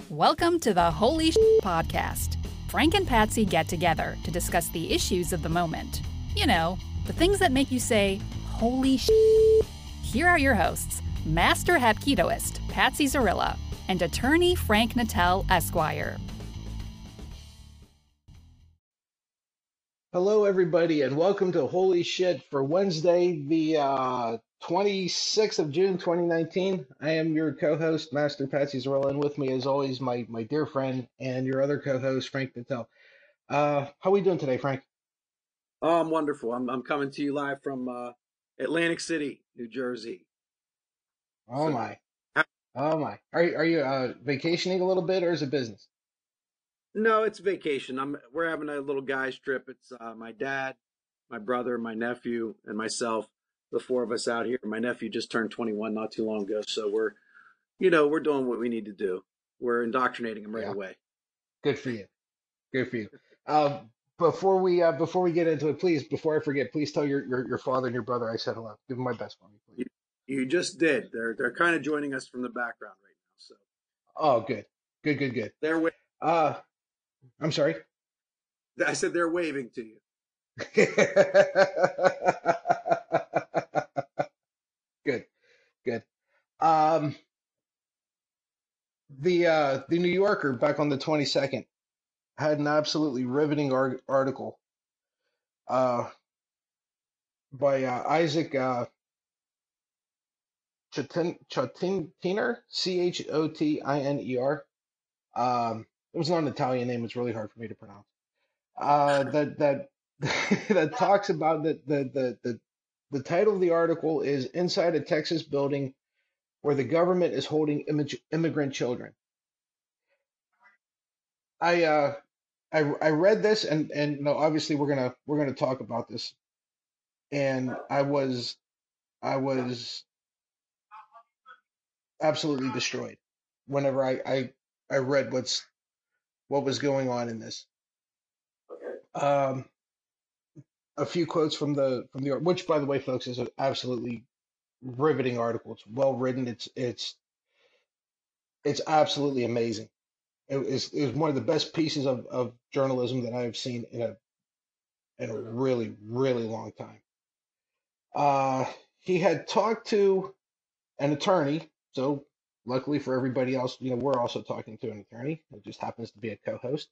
Welcome to the Holy Podcast. Frank and Patsy get together to discuss the issues of the moment. You know, the things that make you say, holy Here are your hosts, Master Hapkidoist, Patsy Zarilla, and attorney Frank Natel, Esquire. Hello, everybody, and welcome to Holy Shit for Wednesday, the 26th of June, 2019. I am your co-host, Master Patsy Zarella, and with me, as always, my dear friend and your other co-host, Frank Natel. How are we doing today, Frank? Oh, I'm wonderful. I'm coming to you live from Atlantic City, New Jersey. Oh So, my, oh my. Are you vacationing a little bit, or is it business? no, it's vacation. We're having a little guys trip. It's my dad, my brother, my nephew, and myself. The four of us out here. My nephew just turned 21 not too long ago, so we're doing what we need to do. We're indoctrinating him right Yeah, away. good for you. Good for you. Before we get into it, please, before I forget, please tell your father and your brother I said hello. Give them my best for me, please. You, you just did. They're kind of joining us from the background right now, so Oh, good, good, good, good. they're wa- Uh, I'm sorry. I said they're waving to you. Good, good. Um, the New Yorker back on the 22nd had an absolutely riveting article uh by Isaac Chotiner, Chotiner. It was not an Italian name. It's really hard for me to pronounce. That that talks about the title of the article is Inside a Texas Building Where the Government is Holding Immigrant Children. I uh I read this and no, obviously we're gonna talk about this, and I was absolutely destroyed whenever I read what was going on in this. Um, a few quotes from the which, by the way, folks, is an absolutely riveting article. It's well written. It's absolutely amazing. It was one of the best pieces of journalism that I have seen in a really really long time. He had talked to an attorney, so luckily for everybody else, we're also talking to an attorney. It just happens to be a co-host.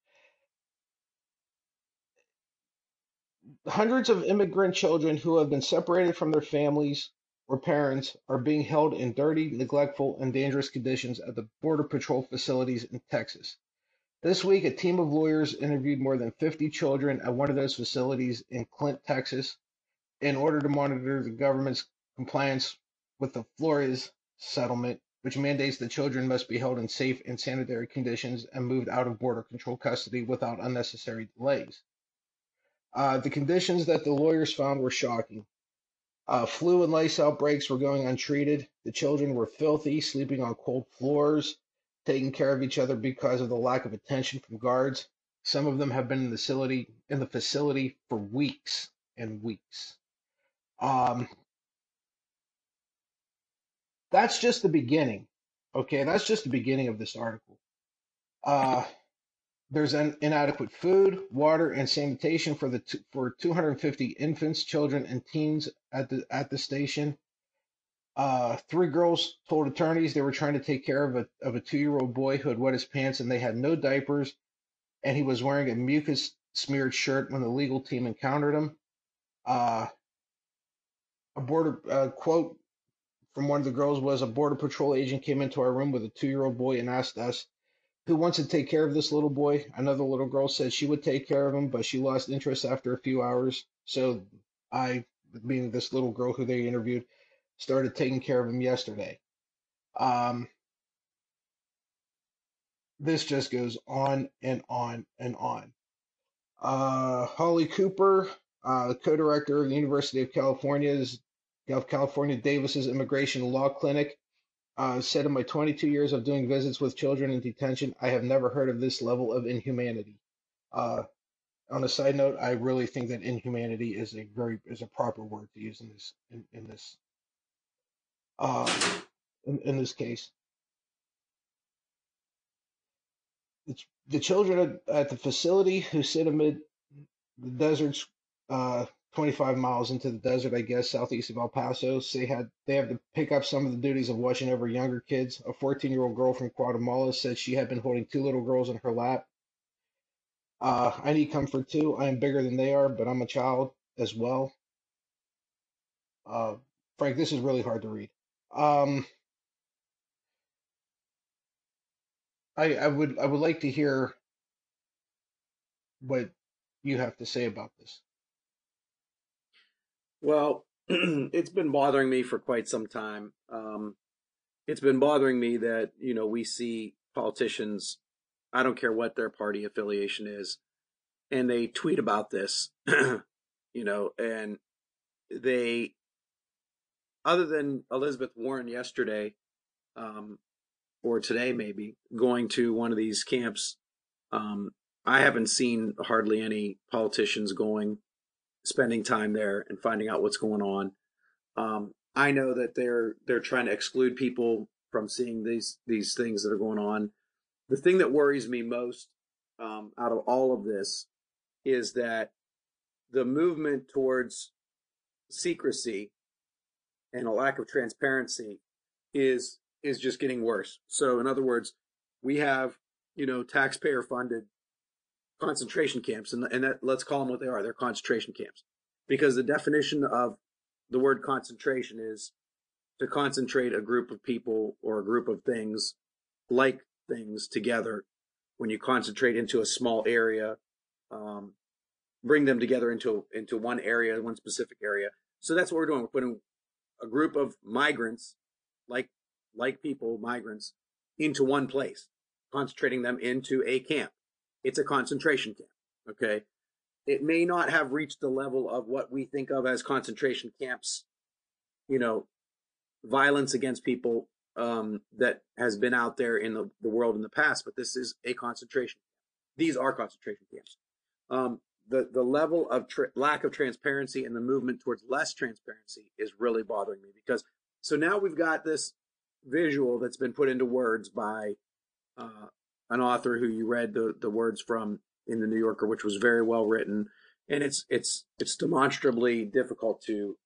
Hundreds of immigrant children who have been separated from their families or parents are being held in dirty, neglectful, and dangerous conditions at the Border Patrol facilities in Texas. This week, a team of lawyers interviewed more than 50 children at one of those facilities in Clint, Texas, in order to monitor the government's compliance with the Flores settlement, which mandates that children must be held in safe and sanitary conditions and moved out of border control custody without unnecessary delays. The conditions that the lawyers found were shocking. Flu and lice outbreaks were going untreated. The children were filthy, sleeping on cold floors, taking care of each other because of the lack of attention from guards. Some of them have been in the facility for weeks and weeks. Um, that's just the beginning. Okay, that's just the beginning of this article. Uh, there's inadequate food, water, and sanitation for 250 infants, children, and teens at the station. Three girls told attorneys they were trying to take care of a 2-year-old boy who had wet his pants and they had no diapers, and he was wearing a mucus smeared shirt when the legal team encountered him. Uh, a border quote from one of the girls was, "A border patrol agent came into our room with a 2-year-old boy and asked us who wants to take care of this little boy." Another little girl said she would take care of him, but she lost interest after a few hours. So I, being this little girl who they interviewed, started taking care of him yesterday. Um, this just goes on and on and on. Holly Cooper, co-director of the University of California Davis's Immigration Law Clinic, said, "In my 22 years of doing visits with children in detention, I have never heard of this level of inhumanity." Uh, on a side note, I really think that inhumanity is a proper word to use um, in this case. It's the children at the facility who sit amid the deserts, 25 miles into the desert, I guess, southeast of El Paso. They have to pick up some of the duties of watching over younger kids. A 14-year-old girl from Guatemala said she had been holding two little girls in her lap. I need comfort too. I am bigger than they are, but I'm a child as well. Uh, Frank, this is really hard to read. Um, I would like to hear what you have to say about this. Well, it's been bothering me for quite some time. It's been bothering me that, we see politicians, I don't care what their party affiliation is, and they tweet about this, and they, other than Elizabeth Warren yesterday, um, or today maybe, going to one of these camps, um, I haven't seen hardly any politicians spending time there and finding out what's going on. I know that they're trying to exclude people from seeing these things that are going on. The thing that worries me most, out of all of this, is that the movement towards secrecy and a lack of transparency is just getting worse. So in other words, we have, taxpayer funded concentration camps, and that, let's call them what they are. They're concentration camps, because the definition of the word concentration is to concentrate a group of people or a group of things, like things, together. When you concentrate into a small area, um, bring them together into one area, one specific area. So that's what we're doing. We're putting a group of migrants, like migrants, into one place, concentrating them into a camp. It's a concentration camp. Okay. It may not have reached the level of what we think of as concentration camps, you know, violence against people, that has been out there in the world in the past, but this is a concentration. These are concentration camps. The level of lack of transparency and the movement towards less transparency is really bothering me, because so now we've got this visual that's been put into words by an author who you read the words from in the New Yorker, which was very well written, and it's demonstrably difficult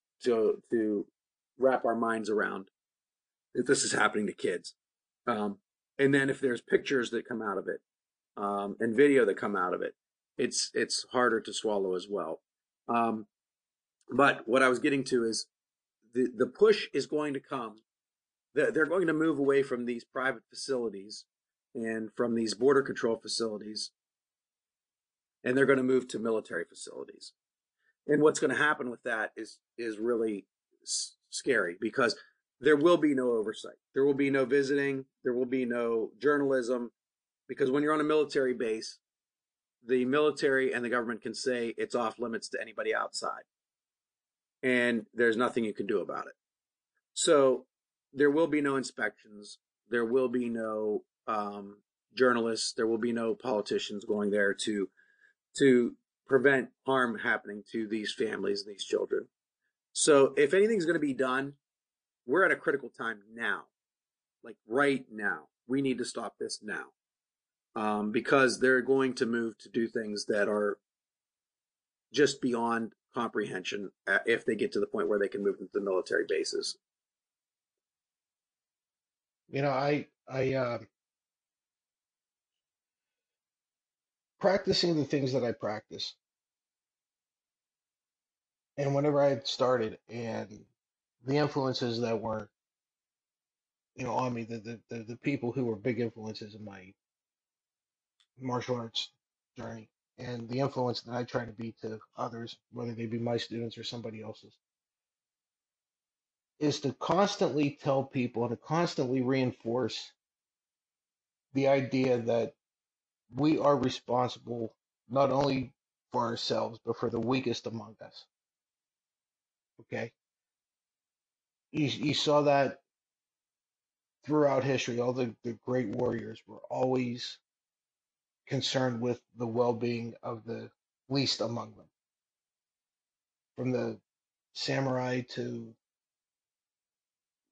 to wrap our minds around if this is happening to kids. And then if there's pictures that come out of it, and video that come out of it, it's harder to swallow as well. But what I was getting to is the push is going to come. They're going to move away from these private facilities and from these border control facilities, and they're going to move to military facilities. And what's going to happen with that is really scary, because there will be no oversight. There will be no visiting. There will be no journalism, because when you're on a military base, the military and the government can say it's off limits to anybody outside, and there's nothing you can do about it. So there will be no inspections. There will be no journalists. There will be no politicians going there to prevent harm happening to these families and these children. So if anything's going to be done, we're at a critical time now, like right now. We need to stop this now, because they're going to move to do things that are just beyond comprehension if they get to the point where they can move into the military bases. I practicing the things that I practice, and whenever I started, and the influences that were, on me, the people who were big influences in my martial arts journey, and the influence that I try to be to others, whether they be my students or somebody else's, is to constantly tell people, to constantly reinforce the idea that we are responsible not only for ourselves, but for the weakest among us. Okay? You saw that throughout history. All the great warriors were always concerned with the well-being of the least among them. From the samurai to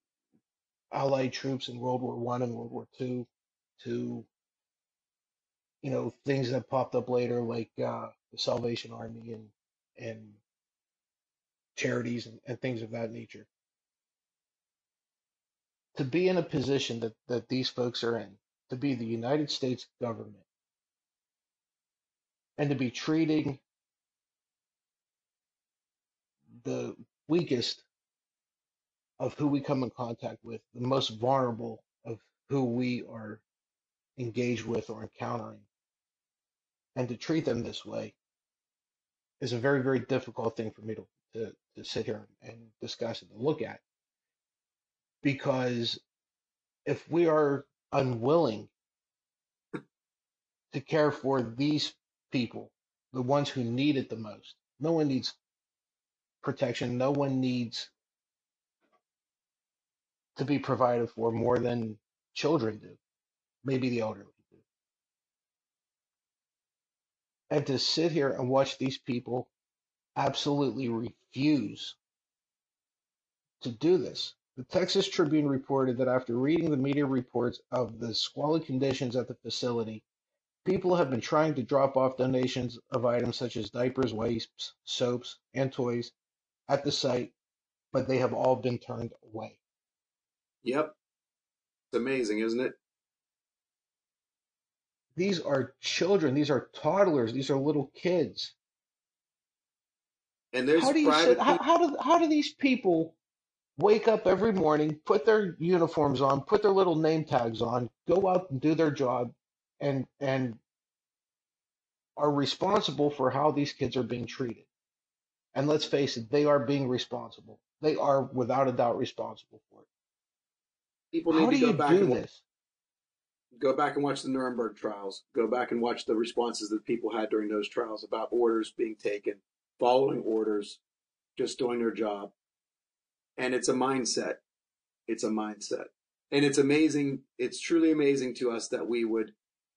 Allied troops in World War I and World War II, to things that popped up later, like the Salvation Army and charities and things of that nature. To be in a position that these folks are in, to be the United States government, and to be treating the weakest of who we come in contact with, the most vulnerable of who we are engaged with or encountering, and to treat them this way is a very, very difficult thing for me to sit here and discuss and to look at. Because if we are unwilling to care for these people, the ones who need it the most, no one needs protection, no one needs to be provided for more than children do, maybe the elderly do. And to sit here and watch these people absolutely refuse to do this. The Texas Tribune reported that after reading the media reports of the squalid conditions at the facility, people have been trying to drop off donations of items such as diapers, wipes, soaps, and toys at the site, but they have all been turned away. Yep. It's amazing, isn't it? These are children, these are toddlers, these are little kids. And there's How do you private sit, how do these people wake up every morning, put their uniforms on, put their little name tags on, go out and do their job, and are responsible for how these kids are being treated? And let's face it, they are being responsible. They are without a doubt responsible for it. people need How to do go you back do and this? go back and watch the Nuremberg trials. Go back and watch the responses that people had during those trials about orders being taken, following orders, just doing their job. And it's a mindset. It's a mindset. And it's amazing. It's truly amazing to us that we would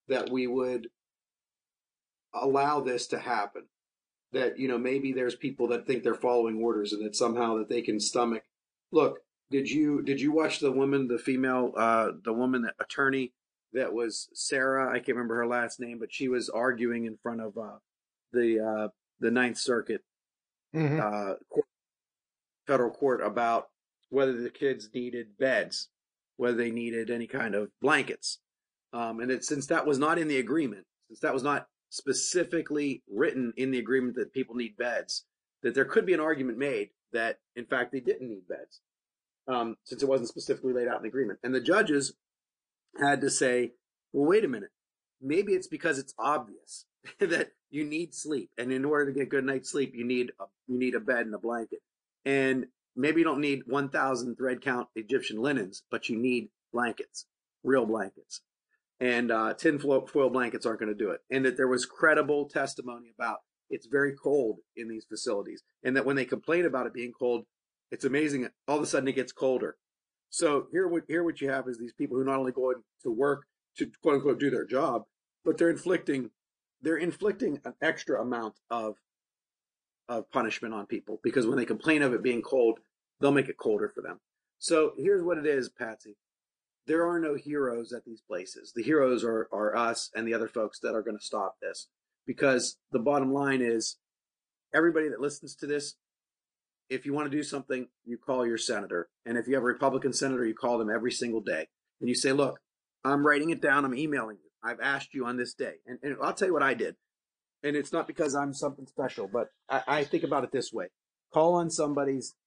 allow this to happen. That, maybe there's people that think they're following orders and that somehow that they can stomach. Look, did you watch the woman, the woman, the attorney that was Sarah? I can't remember her last name, but she was arguing in front of the Ninth Circuit Mm-hmm. federal court about whether the kids needed beds, whether they needed any kind of blankets. Since that was not in the agreement, since that was not specifically written in the agreement that people need beds, that there could be an argument made that, in fact, they didn't need beds, since it wasn't specifically laid out in the agreement. And the judges had to say, well, wait a minute. Maybe it's because it's obvious that you need sleep. And in order to get good night's sleep, you need a bed and a blanket. And maybe you don't need 1,000 thread count Egyptian linens, but you need blankets, real blankets. And tin foil blankets aren't going to do it. And that there was credible testimony about it's very cold in these facilities. And that when they complain about it being cold, it's amazing. All of a sudden it gets colder. So here what you have is these people who not only go to work to quote unquote do their job, but they're inflicting an extra amount of punishment on people, because when they complain of it being cold, they'll make it colder for them. So here's what it is, Patsy. There are no heroes at these places. The heroes are us and the other folks that are going to stop this, because the bottom line is everybody that listens to this, if you want to do something, you call your senator. And if you have a Republican senator, you call them every single day. And you say, look, I'm writing it down. I'm emailing you. I've asked you on this day. And I'll tell you what I did. And it's not because I'm something special, but I think about it this way. Call on somebody's,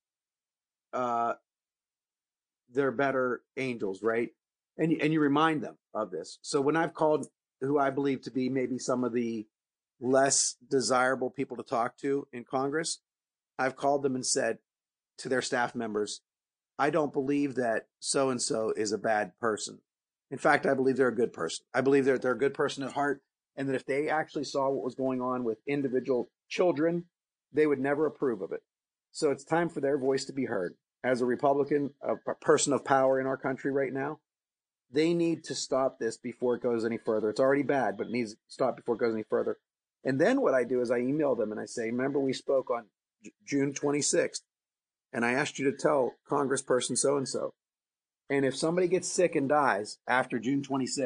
their better angels, right? And you remind them of this. So when I've called who I believe to be maybe some of the less desirable people to talk to in Congress, I've called them and said to their staff members, I don't believe that so-and-so is a bad person. In fact, I believe they're a good person. I believe that they're a good person at heart, and that if they actually saw what was going on with individual children, they would never approve of it. So it's time for their voice to be heard. As a Republican, a person of power in our country right now, they need to stop this before it goes any further. It's already bad, but it needs to stop before it goes any further. And then what I do is I email them and I say, remember we spoke on June 26th, and I asked you to tell Congressperson so-and-so. And if somebody gets sick and dies after June 26th,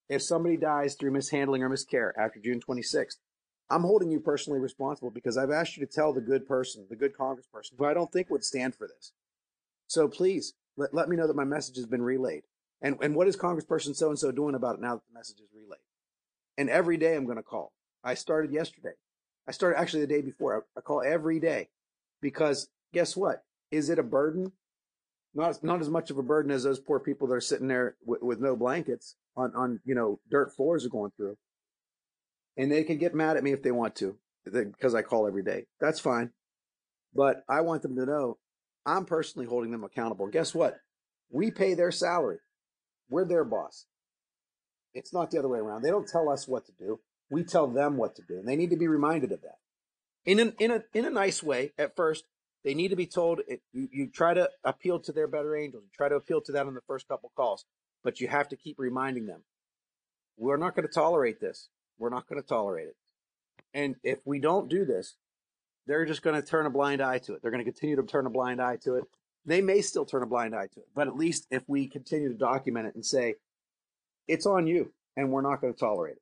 If somebody dies through mishandling or miscare after June 26th, I'm holding you personally responsible because I've asked you to tell the good person, the good congressperson, who I don't think would stand for this. So please let me know that my message has been relayed. And what is Congressperson so and so doing about it now that the message is relayed? And every day I'm going to call. I started yesterday. I started actually the day before. I call every day because guess what? Is it a burden? Not as much of a burden as those poor people that are sitting there with no blankets on dirt floors are going through. And they can get mad at me if they want to because I call every day. That's fine. But I want them to know I'm personally holding them accountable. Guess what? We pay their salary. We're their boss. It's not the other way around. They don't tell us what to do. We tell them what to do. And they need to be reminded of that. In a nice way at first. They need to be told. You try to appeal to their better angels. You try to appeal to them in the first couple calls. But you have to keep reminding them. We're not going to tolerate this. We're not going to tolerate it. And if we don't do this, they're just going to turn a blind eye to it. They're going to continue to turn a blind eye to it. They may still turn a blind eye to it. But at least if we continue to document it and say, it's on you, and we're not going to tolerate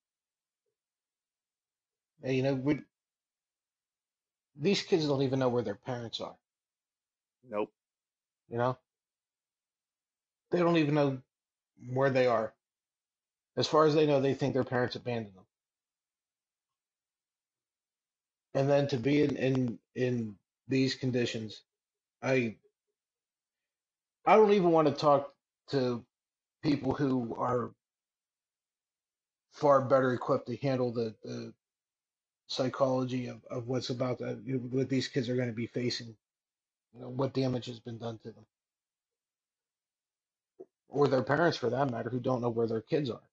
it. Hey, these kids don't even know where their parents are. Nope. They don't even know where they are. As far as they know, they think their parents abandoned them. And then to be in these conditions, I don't even want to talk to people who are far better equipped to handle the psychology of what's about that, what these kids are going to be facing, what damage has been done to them, or their parents for that matter, who don't know where their kids are.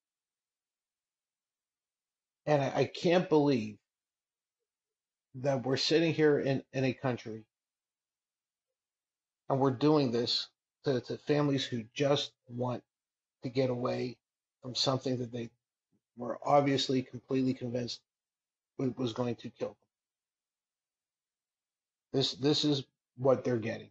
And I can't believe that we're sitting here in a country and we're doing this to families who just want to get away from something that they were obviously completely convinced was going to kill them. This is what they're getting.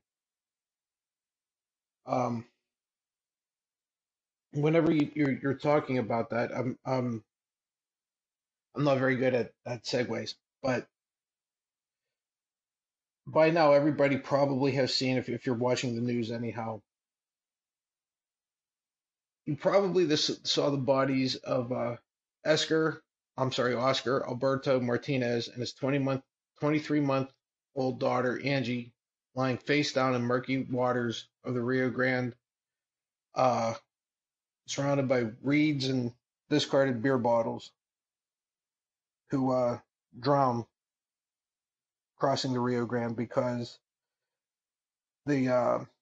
Whenever you're talking about that, I'm not very good at segues, but by now everybody probably has seen, if you're watching the news anyhow, you probably saw the bodies of Oscar Alberto Martinez and his 23-month-old daughter Angie lying face down in murky waters of the Rio Grande, surrounded by reeds and discarded beer bottles, who drowned crossing the Rio Grande because the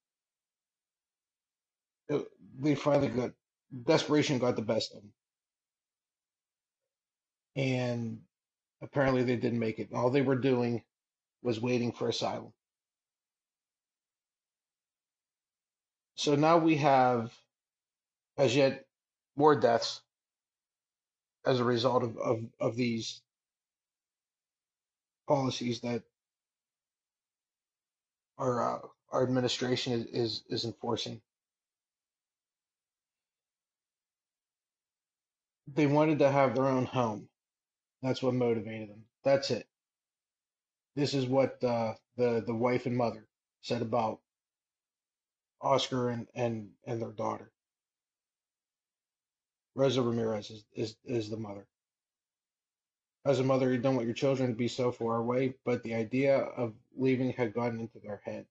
they finally got desperation got the best of them, and apparently they didn't make it. All they were doing was waiting for asylum. So now we have, as yet, more deaths as a result of these policies that our administration is enforcing. They wanted to have their own home. That's what motivated them. That's it. This is what the wife and mother said about Oscar and their daughter. Rosa Ramirez is the mother. As a mother, you don't want your children to be so far away, but the idea of leaving had gotten into their heads.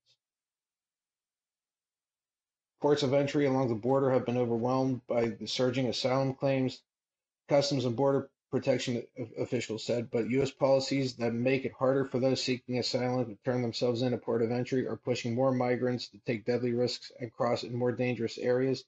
Ports of entry along the border have been overwhelmed by the surging asylum claims, Customs and Border Protection officials said, but U.S. policies that make it harder for those seeking asylum to turn themselves in at port of entry are pushing more migrants to take deadly risks and cross in more dangerous areas.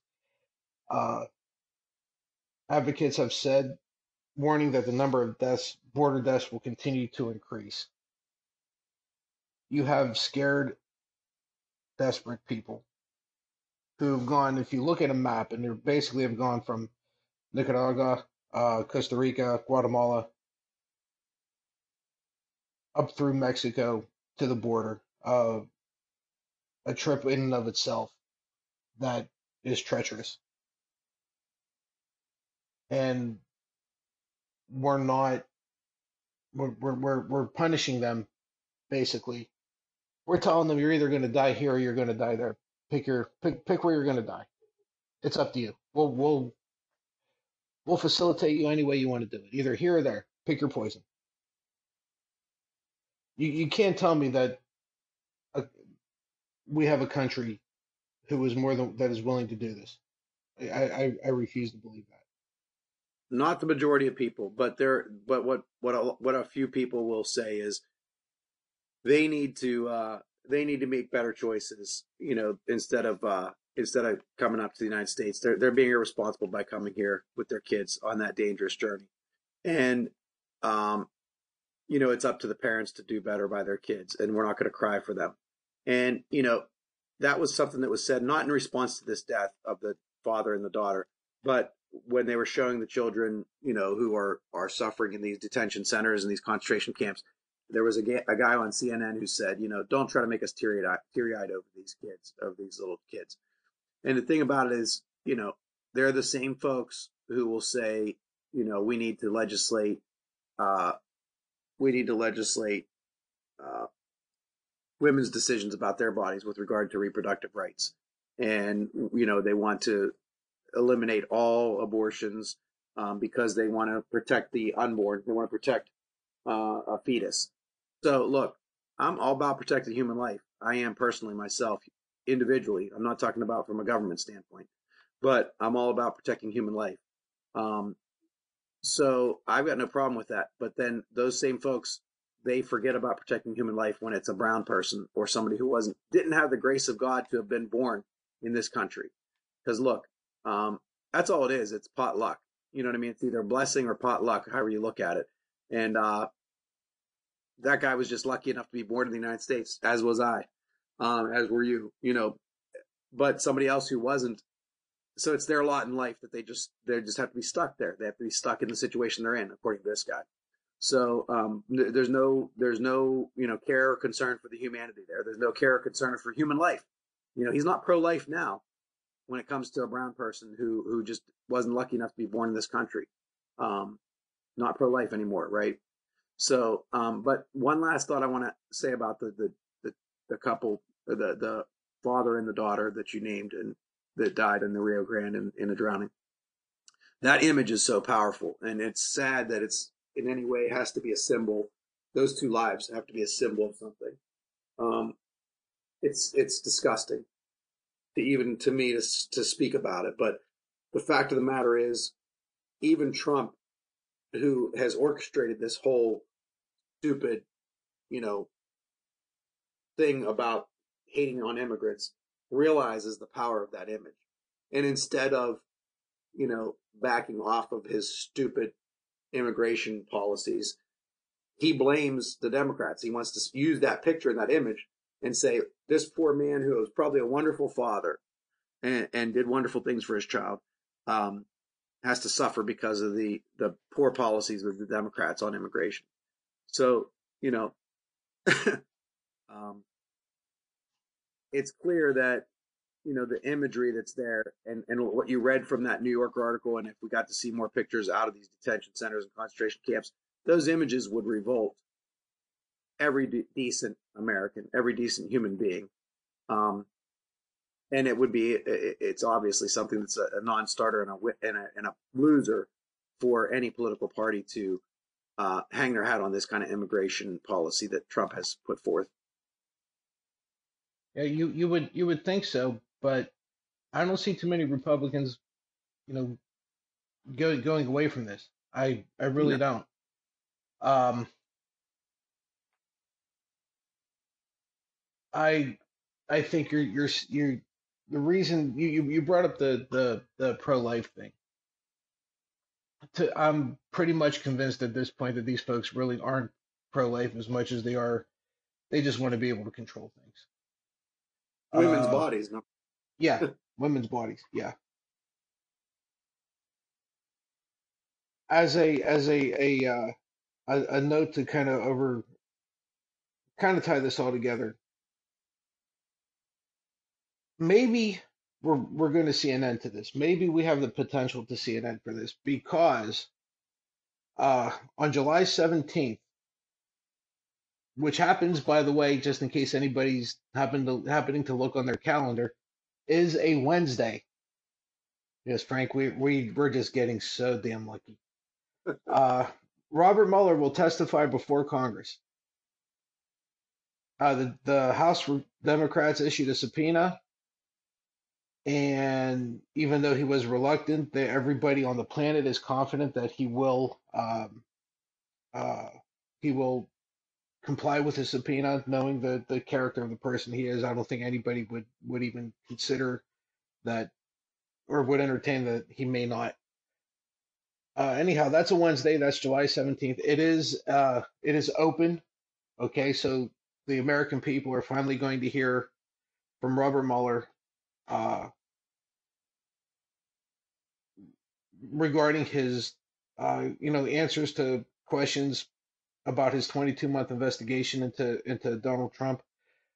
Advocates have said, warning that the number of border deaths, will continue to increase. You have scared, desperate people who have gone, if you look at a map, and they basically have gone from Nicaragua, Costa Rica, Guatemala, up through Mexico to the border. A trip in and of itself that is treacherous. and we're not we're punishing them basically. We're telling them you're either going to die here or you're going to die there. Pick where you're going to die. It's up to you. We'll facilitate you any way you want to do it, either here or there. Pick your poison. You can't tell me that we have a country who is more than that is willing to do this. I refuse to believe that. Not the majority of people, but what a few people will say is they need to make better choices. Instead of coming up to the United States, they're being irresponsible by coming here with their kids on that dangerous journey. And it's up to the parents to do better by their kids, and we're not going to cry for them. And that was something that was said not in response to this death of the father and the daughter, but when they were showing the children, who are suffering in these detention centers and these concentration camps. There was a guy on CNN who said, don't try to make us teary-eyed over these little kids. And the thing about it is, they're the same folks who will say, we need to legislate women's decisions about their bodies with regard to reproductive rights. And, they want to eliminate all abortions because they want to protect the unborn. They want to protect a fetus. So look, I'm all about protecting human life. I am personally myself, individually. I'm not talking about from a government standpoint, but I'm all about protecting human life. So I've got no problem with that. But then those same folks, they forget about protecting human life when it's a brown person or somebody who didn't have the grace of God to have been born in this country. Because look, that's all it is. It's pot luck. You know what I mean? It's either a blessing or pot luck, however you look at it. And that guy was just lucky enough to be born in the United States, as was I, as were you, but somebody else who wasn't. So it's their lot in life that they just have to be stuck there. They have to be stuck in the situation they're in, according to this guy. So there's no care or concern for the humanity there. There's no care or concern for human life. He's not pro-life now when it comes to a brown person who just wasn't lucky enough to be born in this country. Not pro-life anymore, right? So, but one last thought I want to say about the couple, the father and the daughter that you named and that died in the Rio Grande in a drowning. That image is so powerful, and it's sad that it's in any way has to be a symbol. Those two lives have to be a symbol of something. It's disgusting to me to speak about it, but the fact of the matter is, even Trump, who has orchestrated this whole stupid, thing about hating on immigrants, realizes the power of that image. And instead of, backing off of his stupid immigration policies, he blames the Democrats. He wants to use that picture and that image and say, this poor man who was probably a wonderful father and did wonderful things for his child, has to suffer because of the poor policies of the Democrats on immigration. So, it's clear that, the imagery that's there and what you read from that New Yorker article, and if we got to see more pictures out of these detention centers and concentration camps, those images would revolt every decent American, every decent human being. And it would be, it's obviously something that's a non-starter and a loser for any political party to hang their hat on this kind of immigration policy that Trump has put forth. Yeah, you would think so, but I don't see too many Republicans, going away from this. I really don't. I think you're the reason you brought up the pro-life thing. I'm pretty much convinced at this point that these folks really aren't pro-life as much as they just want to be able to control things. Women's bodies, no? Yeah, women's bodies, yeah. As a note to kind of tie this all together. Maybe we're going to see an end to this. Maybe we have the potential to see an end for this because on July 17th, which happens, by the way, just in case anybody's happening to look on their calendar, is a Wednesday. Yes, Frank, we're just getting so damn lucky. Robert Mueller will testify before Congress. The House Democrats issued a subpoena, and even though he was reluctant, everybody on the planet is confident that uh, he will comply with his subpoena, knowing the character of the person he is. I don't think anybody would even consider that or would entertain that he may not. Anyhow, that's a Wednesday. That's July 17th. It is open. Okay, so the American people are finally going to hear from Robert Mueller uh, regarding his answers to questions about his 22-month investigation into Donald Trump.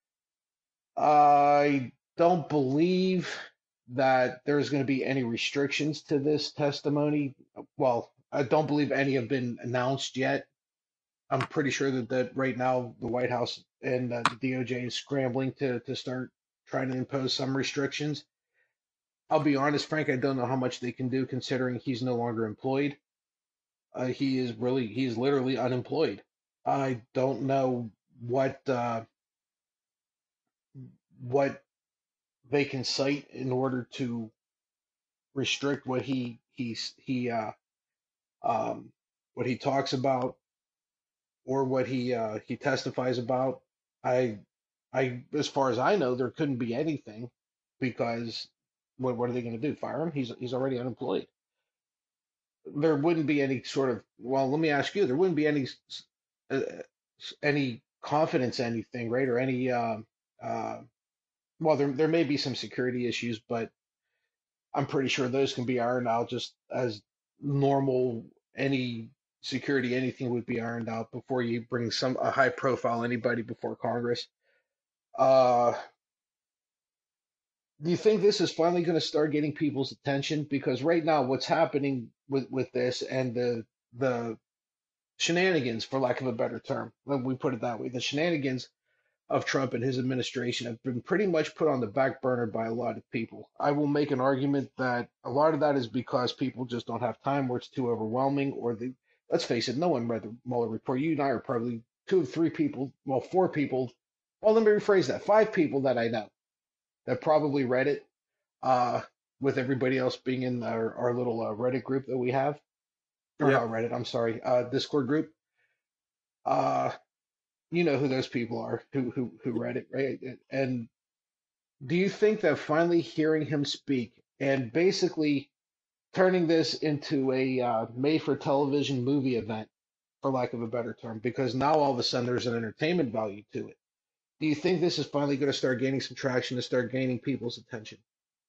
I don't believe that there's going to be any restrictions to this testimony. Well, I don't believe any have been announced yet. I'm pretty sure that right now the White House and the DOJ is scrambling to start trying to impose some restrictions. I'll be honest, Frank, I don't know how much they can do considering he's no longer employed. He is literally unemployed. I don't know what they can cite in order to restrict what he talks about or what he testifies about. I as far as I know, there couldn't be anything because what are they going to do? Fire him? He's already unemployed. There wouldn't be any sort of, well, let me ask you, there wouldn't be uh, any confidence anything, right? Or any uh, well, there may be some security issues, but I'm pretty sure those can be ironed out just as normal. Any security, anything would be ironed out before you bring a high profile anybody before Congress. Uh, do you think this is finally going to start getting people's attention? Because right now, what's happening with this and the shenanigans, for lack of a better term, let we put it that way, the shenanigans of Trump and his administration have been pretty much put on the back burner by a lot of people. I will make an argument that a lot of that is because people just don't have time, or it's too overwhelming, let's face it, no one read the Mueller report. You and I are probably two or three people, well, four people. Well, let me rephrase that. Five people that I know that probably read it, uh, with everybody else being in our little Reddit group that we have, or Yeah. not Reddit, I'm sorry, Discord group. Uh, you know who those people are who read it, right? And do you think that finally hearing him speak and basically turning this into a made for television movie event, for lack of a better term, because now all of a sudden there's an entertainment value to it. Do you think this is finally going to start gaining some traction to start gaining people's attention?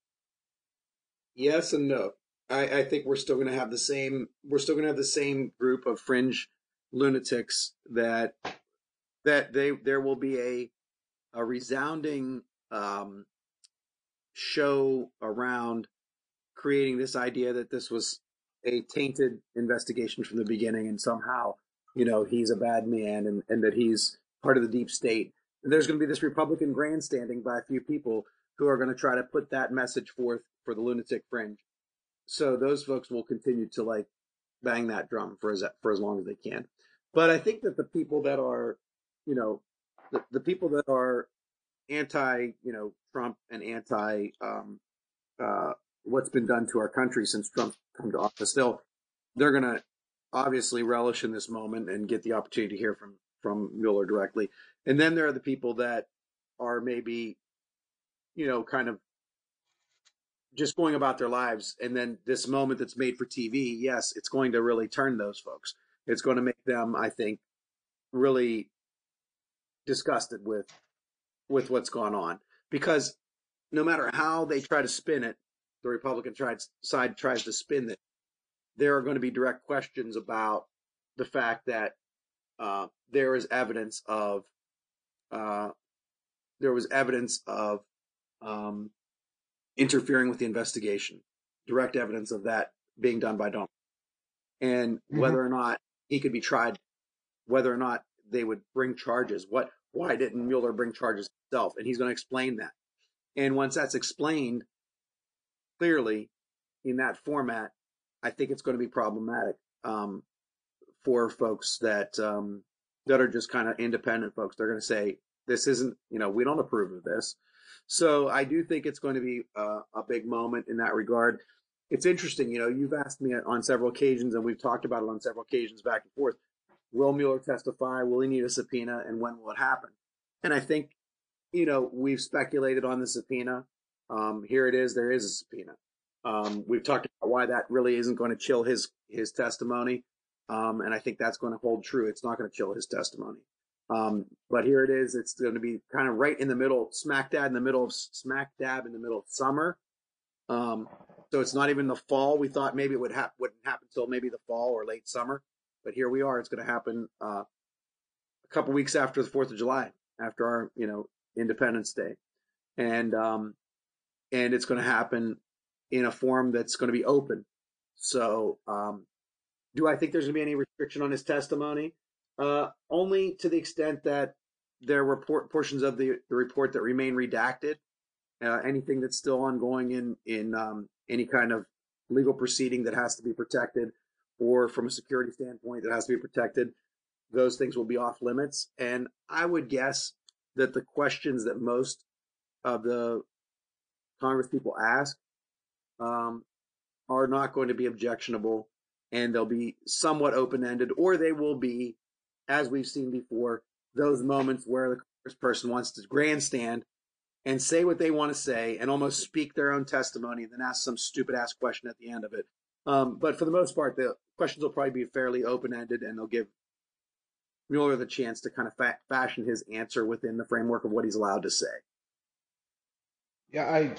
Yes and no. I think we're still going to have the same. We're still going to have the same group of fringe lunatics that there will be a resounding show around creating this idea that this was a tainted investigation from the beginning, and somehow, he's a bad man, and that he's part of the deep state. And there's going to be this Republican grandstanding by a few people who are going to try to put that message forth for the lunatic fringe. So those folks will continue to like bang that drum for as long as they can. But I think that the people that are, you know, the people that are anti, Trump and anti uh, what's been done to our country since Trump come to office, they're going to obviously relish in this moment and get the opportunity to hear from Mueller directly. And then there are the people that are maybe, kind of just going about their lives. And then this moment that's made for TV, yes, it's going to really turn those folks. It's going to make them, I think, really disgusted with what's gone on, because no matter how they try to spin it, the Republican side tries to spin it, there are going to be direct questions about the fact that there is evidence of there was evidence of interfering with the investigation, direct evidence of that being done by Donald, and whether or not he could be tried, whether or not they would bring charges. Why didn't Mueller bring charges himself? And he's going to explain that. And once that's explained clearly in that format, I think it's going to be problematic for folks that are just kind of independent folks. They're going to say, this isn't, we don't approve of this. So I do think it's going to be a big moment in that regard. It's interesting, you've asked me on several occasions, and we've talked about it on several occasions back and forth. Will Mueller testify? Will he need a subpoena? And when will it happen? And I think, we've speculated on the subpoena. Here it is. There is a subpoena. We've talked about why that really isn't going to chill his testimony. And I think that's going to hold true. It's not going to chill his testimony. But here it is. It's going to be kind of right in the middle, smack dab in the middle of summer. So it's not even the fall. We thought maybe it wouldn't happen until maybe the fall or late summer. But here we are. It's going to happen a couple weeks after the 4th of July, after our, Independence Day. And it's going to happen in a form that's going to be open. So do I think there's going to be any restriction on his testimony? Only to the extent that there were portions of the report that remain redacted. Anything that's still ongoing in any kind of legal proceeding that has to be protected, or from a security standpoint that has to be protected, those things will be off limits. And I would guess that the questions that most of the Congress people ask are not going to be objectionable, and they'll be somewhat open-ended, or they will be, as we've seen before, those moments where the Congressperson wants to grandstand and say what they want to say and almost speak their own testimony and then ask some stupid-ass question at the end of it. But for the most part, the questions will probably be fairly open-ended, and they'll give Mueller the chance to kind of fashion his answer within the framework of what he's allowed to say. Yeah,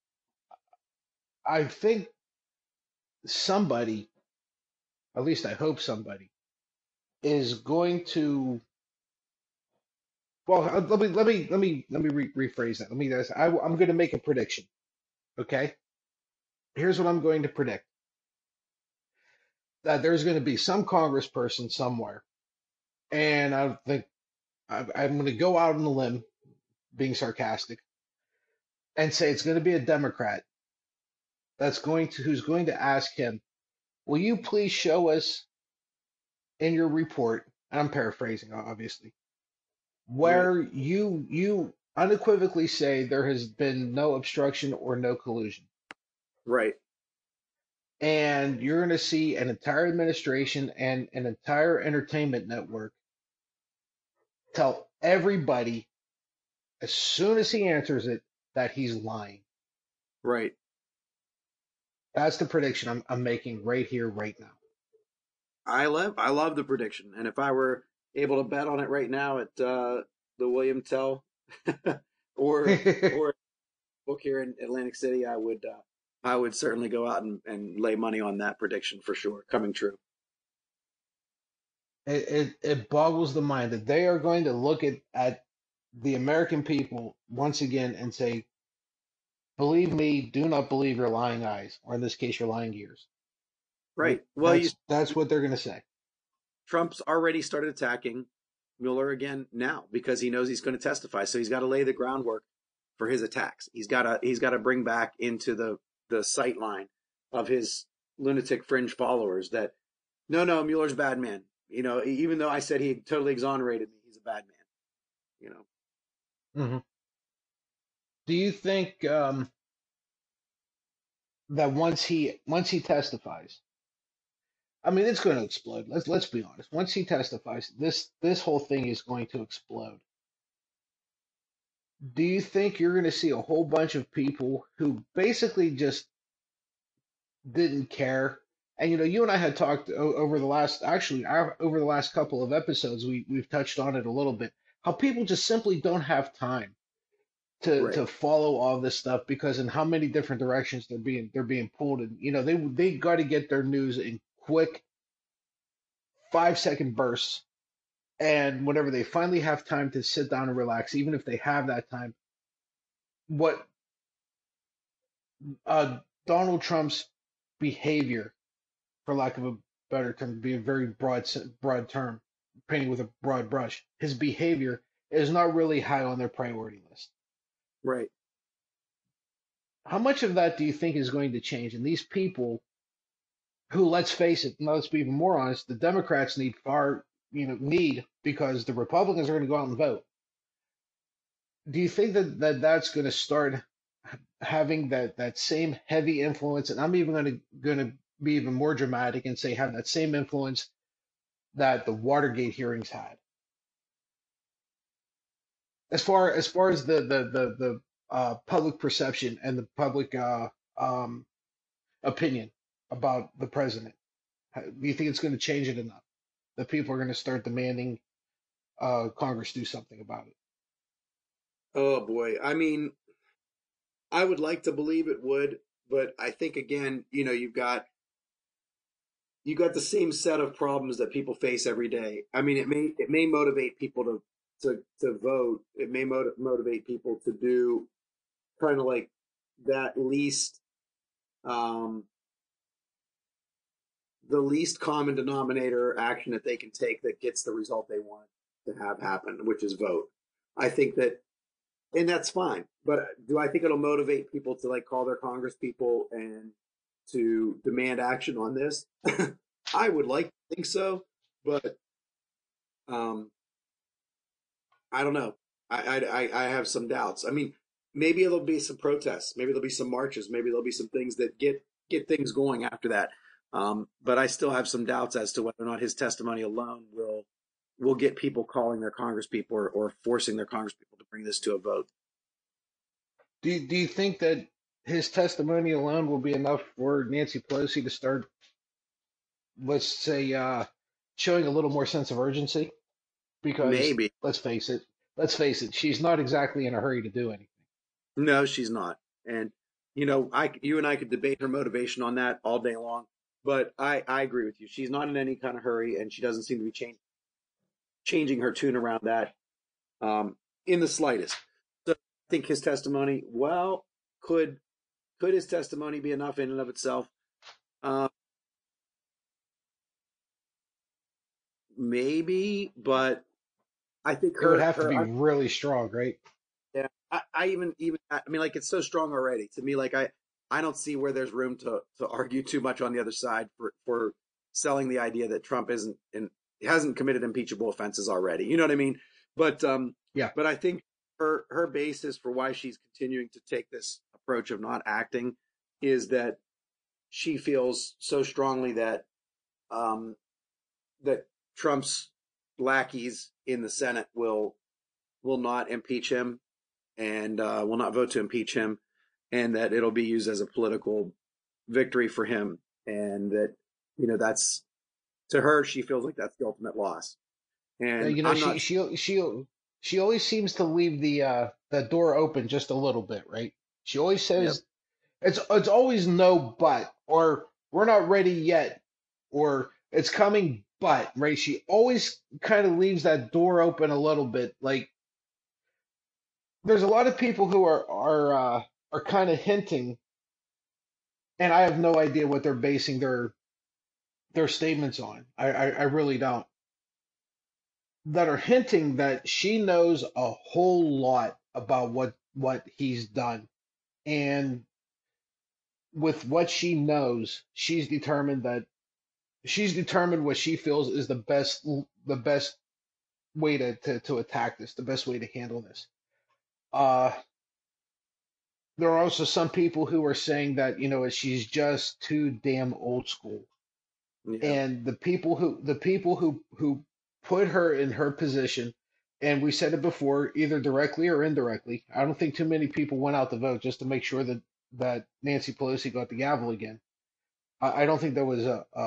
I think somebody, at least I hope somebody, is going to. Well, let me rephrase that. I'm going to make a prediction. Okay, here's what I'm going to predict: that there's going to be some congressperson somewhere, and I think I'm going to go out on a limb, being sarcastic, and say it's going to be a Democrat who's going to ask him, "Will you please show us in your report?" And I'm paraphrasing, obviously, where you unequivocally say there has been no obstruction or no collusion. Right. And you're going to see an entire administration and an entire entertainment network tell everybody, as soon as he answers it, that he's lying. Right. That's the prediction I'm making right here, right now. I love the prediction. And if I were able to bet on it right now at the William Tell or book here in Atlantic City, I would certainly go out and lay money on that prediction for sure, coming true. It boggles the mind that they are going to look at the American people once again and say, believe me, do not believe your lying eyes, or in this case, your lying ears. Right. Well, that's what they're going to say. Trump's already started attacking Mueller again now because he knows he's going to testify. So he's got to lay the groundwork for his attacks. He's got to bring back into the sight line of his lunatic fringe followers that no, Mueller's a bad man. Even though I said he totally exonerated me, he's a bad man. Mm-hmm. Do you think that once he testifies, I mean, it's going to explode. Let's be honest. Once he testifies, this whole thing is going to explode. Do you think you're going to see a whole bunch of people who basically just didn't care? And you and I had talked over the last couple of episodes. We've touched on it a little bit. How people just simply don't have time to follow all this stuff because in how many different directions they're being pulled, and they got to get their news in quick 5-second bursts, and whenever they finally have time to sit down and relax, even if they have that time, what uh, Donald Trump's behavior, for lack of a better term, be a very broad term, painting with a broad brush. His behavior is not really high on their priority list. Right. How much of that do you think is going to change? And these people who, let's face it, let's be even more honest, the Democrats need because the Republicans are going to go out and vote. Do you think that's going to start having that same heavy influence? And I'm even going to be even more dramatic and say have that same influence that the Watergate hearings had, as far as the public perception and the public um, opinion about the president. Do you think it's going to change it enough that people are going to start demanding Congress do something about it? Oh boy. I mean, I would like to believe it would, but I think again, you got the same set of problems that people face every day. I mean, it may motivate people to vote. It may motivate people to do kind of like that least um, the least common denominator action that they can take that gets the result they want to have happen, which is vote. I think that, and that's fine. But do I think it'll motivate people to like call their Congress people and to demand action on this? I would like to think so, but um, I don't know. I have some doubts. I mean, maybe there'll be some protests, maybe there'll be some marches, maybe there'll be some things that get things going after that. But I still have some doubts as to whether or not his testimony alone will get people calling their congresspeople or forcing their congresspeople to bring this to a vote. Do you think that his testimony alone will be enough for Nancy Pelosi to start, let's say, showing a little more sense of urgency? Because Maybe. let's face it, she's not exactly in a hurry to do anything. No, she's not. And you and I could debate her motivation on that all day long. But I agree with you. She's not in any kind of hurry, and she doesn't seem to be changing her tune around that in the slightest. So I think his testimony, well, could his testimony be enough in and of itself? Uh, Maybe, but I think It would have to be her really strong, right? yeah, I even I mean like it's so strong already to me. Like I don't see where there's room to argue too much on the other side for selling the idea that Trump isn't and hasn't committed impeachable offenses already. You know what I mean? But Yeah. but I think her basis for why she's continuing to take this approach of not acting is that she feels so strongly that um that Trump's lackeys in the Senate will not impeach him and will not vote to impeach him, and that it'll be used as a political victory for him, and that that's to her she feels like that's the ultimate loss. And You know, I'm she not. she she she always seems to leave the door open just a little bit, right? She always Yep. says it's always no but, or we're not ready yet, or it's coming but, right? She always kind of leaves that door open a little bit. Like there's a lot of people who are kind of hinting, and I have no idea what they're basing their statements on. I really don't. That are hinting that she knows a whole lot about what he's done, and with what she knows, she's determined what she feels is the best way to attack this, the best way to handle this. Uh, there are also some people who are saying that she's just too damn old school, Yeah. and the people who put her in her position, and we said it before, either directly or indirectly. I don't think too many people went out to vote just to make sure that Nancy Pelosi got the gavel again. I don't think there was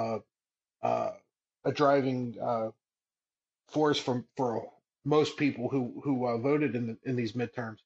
a, a driving force for most people who voted in these midterms.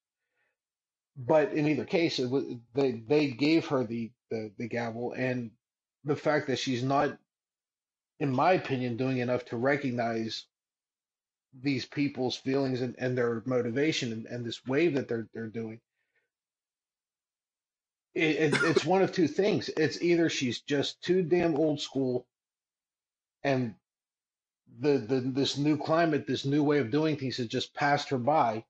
But in either case, they gave her the gavel, and the fact that she's not, in my opinion, doing enough to recognize these people's feelings and their motivation and this wave that they're doing. it's one of two things. It's either she's just too damn old school, and the this new climate, this new way of doing things has just passed her by,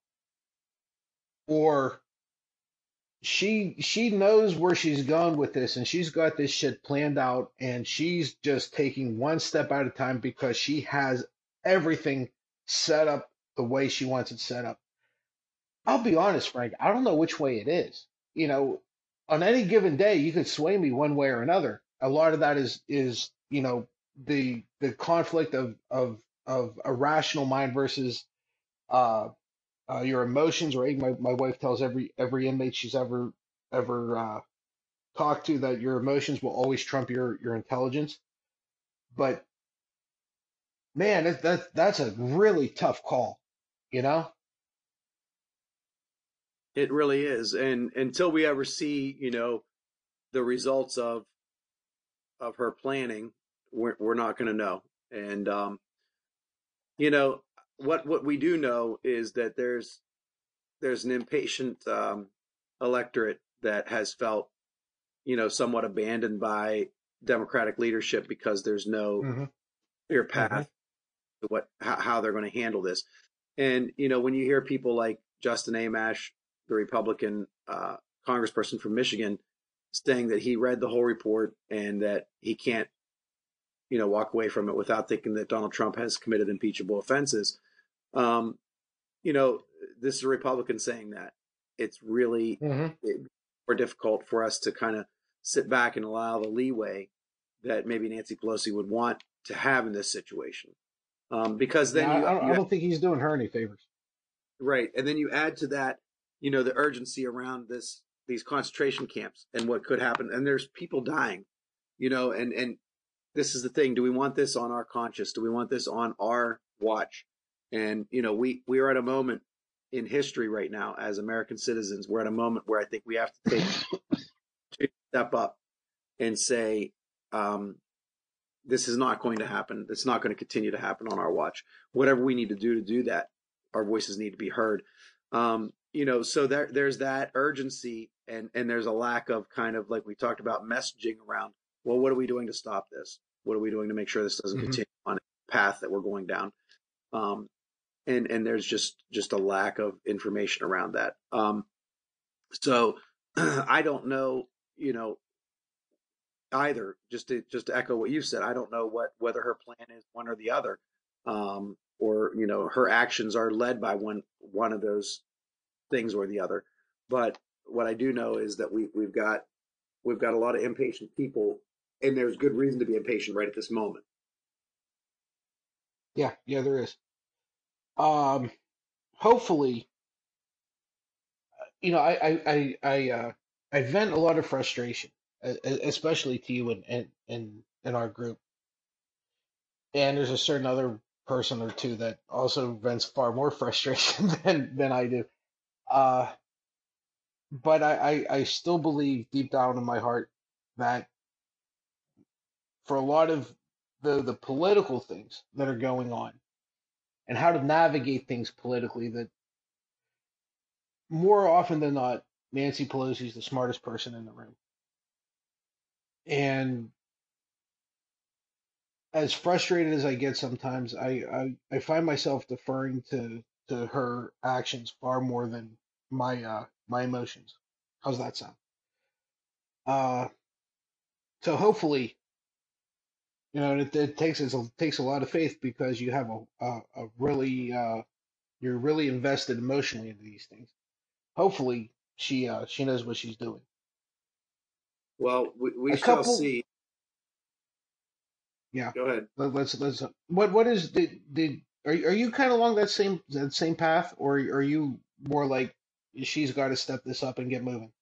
or she knows where she's going with this, and she's got this shit planned out, and she's just taking one step at a time because she has everything set up the way she wants it set up. I'll be honest, Frank, I don't know which way it is. You know, on any given day, you could sway me one way or another. A lot of that is the conflict of a rational mind versus uh, your emotions. Right? My wife tells every inmate she's ever talked to that your emotions will always trump your intelligence. But man, that's a really tough call. You know? It really is. And until we ever see, the results of her planning, we're not going to know. And you know, what we do know is that there's an impatient electorate that has felt, somewhat abandoned by Democratic leadership because there's no Hmm. clear Hmm. path to how they're going to handle this. And when you hear people like Justin Amash, the Republican congressperson from Michigan, saying that he read the whole report and that he can't walk away from it without thinking that Donald Trump has committed impeachable offenses. Um, you know, this is a Republican saying that. It's really Hmm. more difficult for us to kind of sit back and allow the leeway that maybe Nancy Pelosi would want to have in this situation. Because Yeah, then I you don't think he's doing her any favors. right, and then you add to that, the urgency around these concentration camps and what could happen, and there's people dying, and this is the thing: do we want this on our conscience? Do we want this on our watch? And we are at a moment in history right now as American citizens. We're at a moment where I think we have to step up and say, um, this is not going to happen. It's not going to continue to happen on our watch. Whatever we need to do that, our voices need to be heard. So there's that urgency, and there's a lack of, kind of like we talked about, messaging around, well, what are we doing to stop this? What are we doing to make sure this doesn't Hmm. continue on a path that we're going down? Um, and there's just a lack of information around that. So I don't know, either. Just to echo what you said, I don't know whether her plan is one or the other, or her actions are led by one of those things or the other. But what I do know is that we've got a lot of impatient people, and there's good reason to be impatient right at this moment. Yeah, yeah, there is. Um, Hopefully, I vent a lot of frustration, especially to you and our group. And there's a certain other person or two that also vents far more frustration than I do. Uh, but I still believe deep down in my heart that for a lot of the political things that are going on and how to navigate things politically, that more often than not, Nancy Pelosi is the smartest person in the room. And as frustrated as I get sometimes, I find myself deferring to her actions far more than my emotions. How's that sound? Uh, so hopefully, it takes a lot of faith because you have a really you're really invested emotionally into these things. Hopefully, she knows what she's doing. Well, we A shall couple, see. yeah. Go ahead. Let's what is did are you kind of along that same path, or are you more like she's got to step this up and get moving?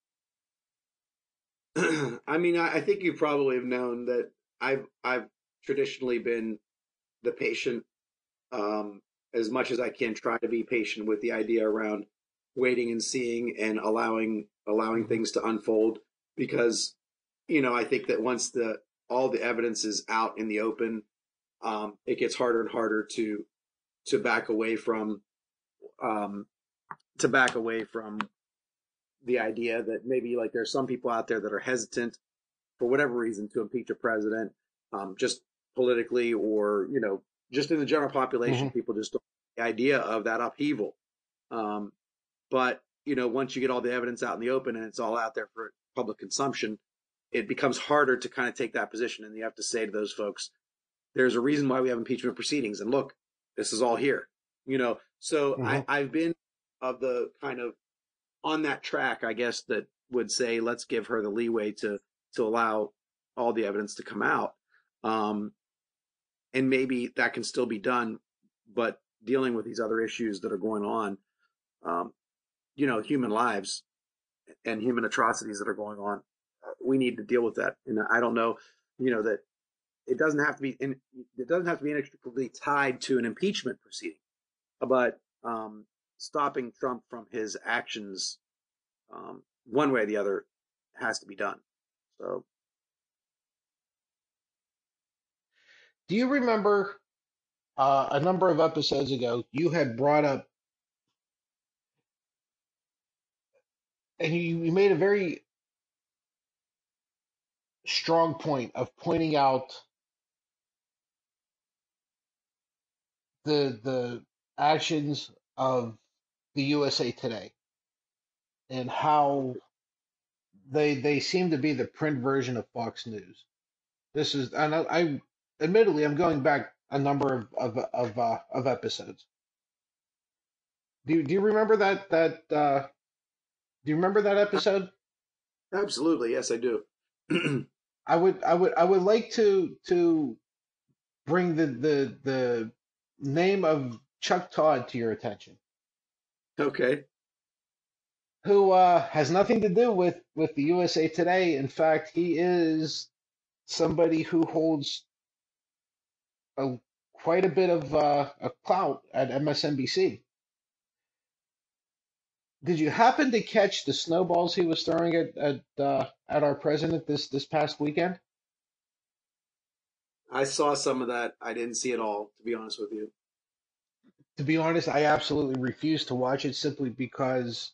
I mean, I think you probably have known that I've traditionally been the patient, as much as I can try to be patient with the idea around waiting and seeing and allowing Hmm. things to unfold, because I think that once the all the evidence is out in the open, it gets harder and harder to back away from um, to back away from the idea that maybe like there's some people out there that are hesitant for whatever reason to impeach a president, just politically or, just in the general population, Hmm. people just don't like the idea of that upheaval. But, once you get all the evidence out in the open and it's all out there for public consumption, it becomes harder to kind of take that position. And you have to say to those folks, there's a reason why we have impeachment proceedings. And look, this is all here, So Hmm. I've been of the kind of on that track, I guess, that would say, let's give her the leeway to allow all the evidence to come out. And maybe that can still be done, but dealing with these other issues that are going on, um, human lives and human atrocities that are going on, we need to deal with that. And I don't know, that it doesn't have to be inextricably tied to an impeachment proceeding, but stopping Trump from his actions, one way or the other, has to be done. So Do you remember a number of episodes ago, you had brought up, and you made a very strong point of pointing out the actions of the USA Today and how they seem to be the print version of Fox News. This is, and I admittedly, I'm going back a number of episodes. Do you remember do you remember that episode? absolutely, yes, I do. I would like to bring the name of Chuck Todd to your attention, Okay. who has nothing to do with the USA Today. In fact, he is somebody who holds a, quite a bit of a clout at MSNBC. Did you happen to catch the snowballs he was throwing at our president this past weekend? I saw some of that. I didn't see it all, to be honest with you. To be honest, I absolutely refused to watch it simply because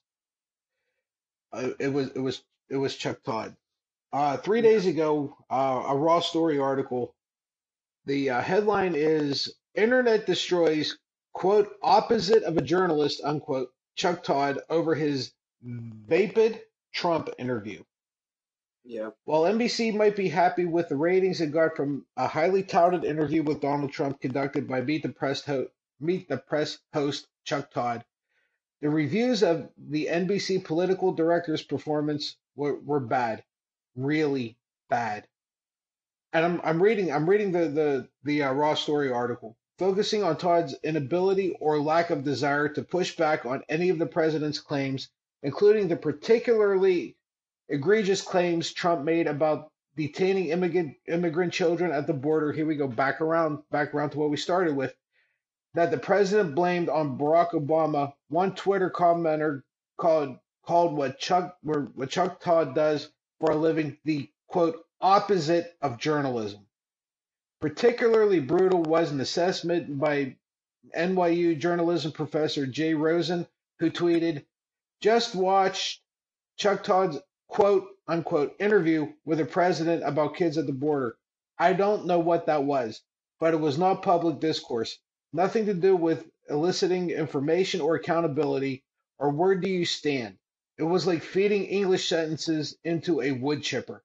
it was Chuck Todd. 3 days Yeah. ago, a Raw Story article. The headline is "Internet Destroys quote opposite of a journalist unquote Chuck Todd over his vapid Trump interview." Yeah. While NBC might be happy with the ratings it got from a highly touted interview with Donald Trump conducted by Meet the Press host Chuck Todd, the reviews of the NBC political director's performance were bad, really bad. And I'm reading the Raw Story article, focusing on Todd's inability or lack of desire to push back on any of the president's claims, including the particularly egregious claims Trump made about detaining immigrant children at the border. Here we go, back around to what we started with, that the president blamed on Barack Obama. One Twitter commenter called what Chuck Todd does for a living the quote opposite of journalism. Particularly brutal was an assessment by NYU journalism professor Jay Rosen, who tweeted, "Just watched Chuck Todd's quote unquote interview with the president about kids at the border. I don't know what that was, but it was not public discourse. Nothing to do with eliciting information or accountability or where do you stand. It was like feeding English sentences into a wood chipper."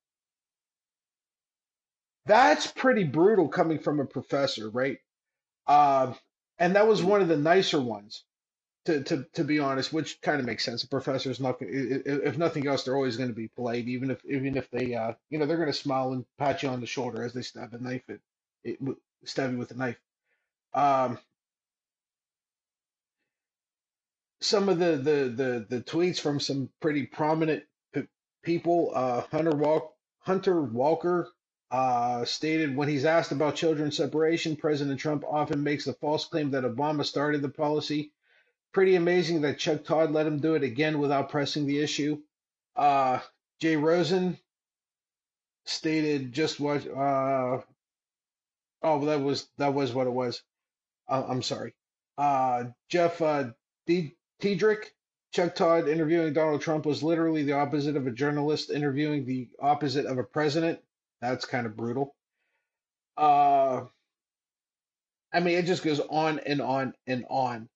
That's pretty brutal coming from a professor, right? Um, and that was one of the nicer ones, to be honest, which kind of makes sense. A professor's not, if nothing else, they're always going to be polite, even if they, they're going to smile and pat you on the shoulder as they stab you with a knife. Um, some of the tweets from some pretty prominent people, Hunter Walker, stated when he's asked about children separation, President Trump often makes the false claim that Obama started the policy. Pretty amazing that Chuck Todd let him do it again without pressing the issue. Uh, Jay Rosen stated just what. Oh, that was what it was. I'm sorry. Jeff Tiedrich Chuck Todd interviewing Donald Trump was literally the opposite of a journalist interviewing the opposite of a president. That's kind of brutal. Uh, I mean, it just goes on and on and on.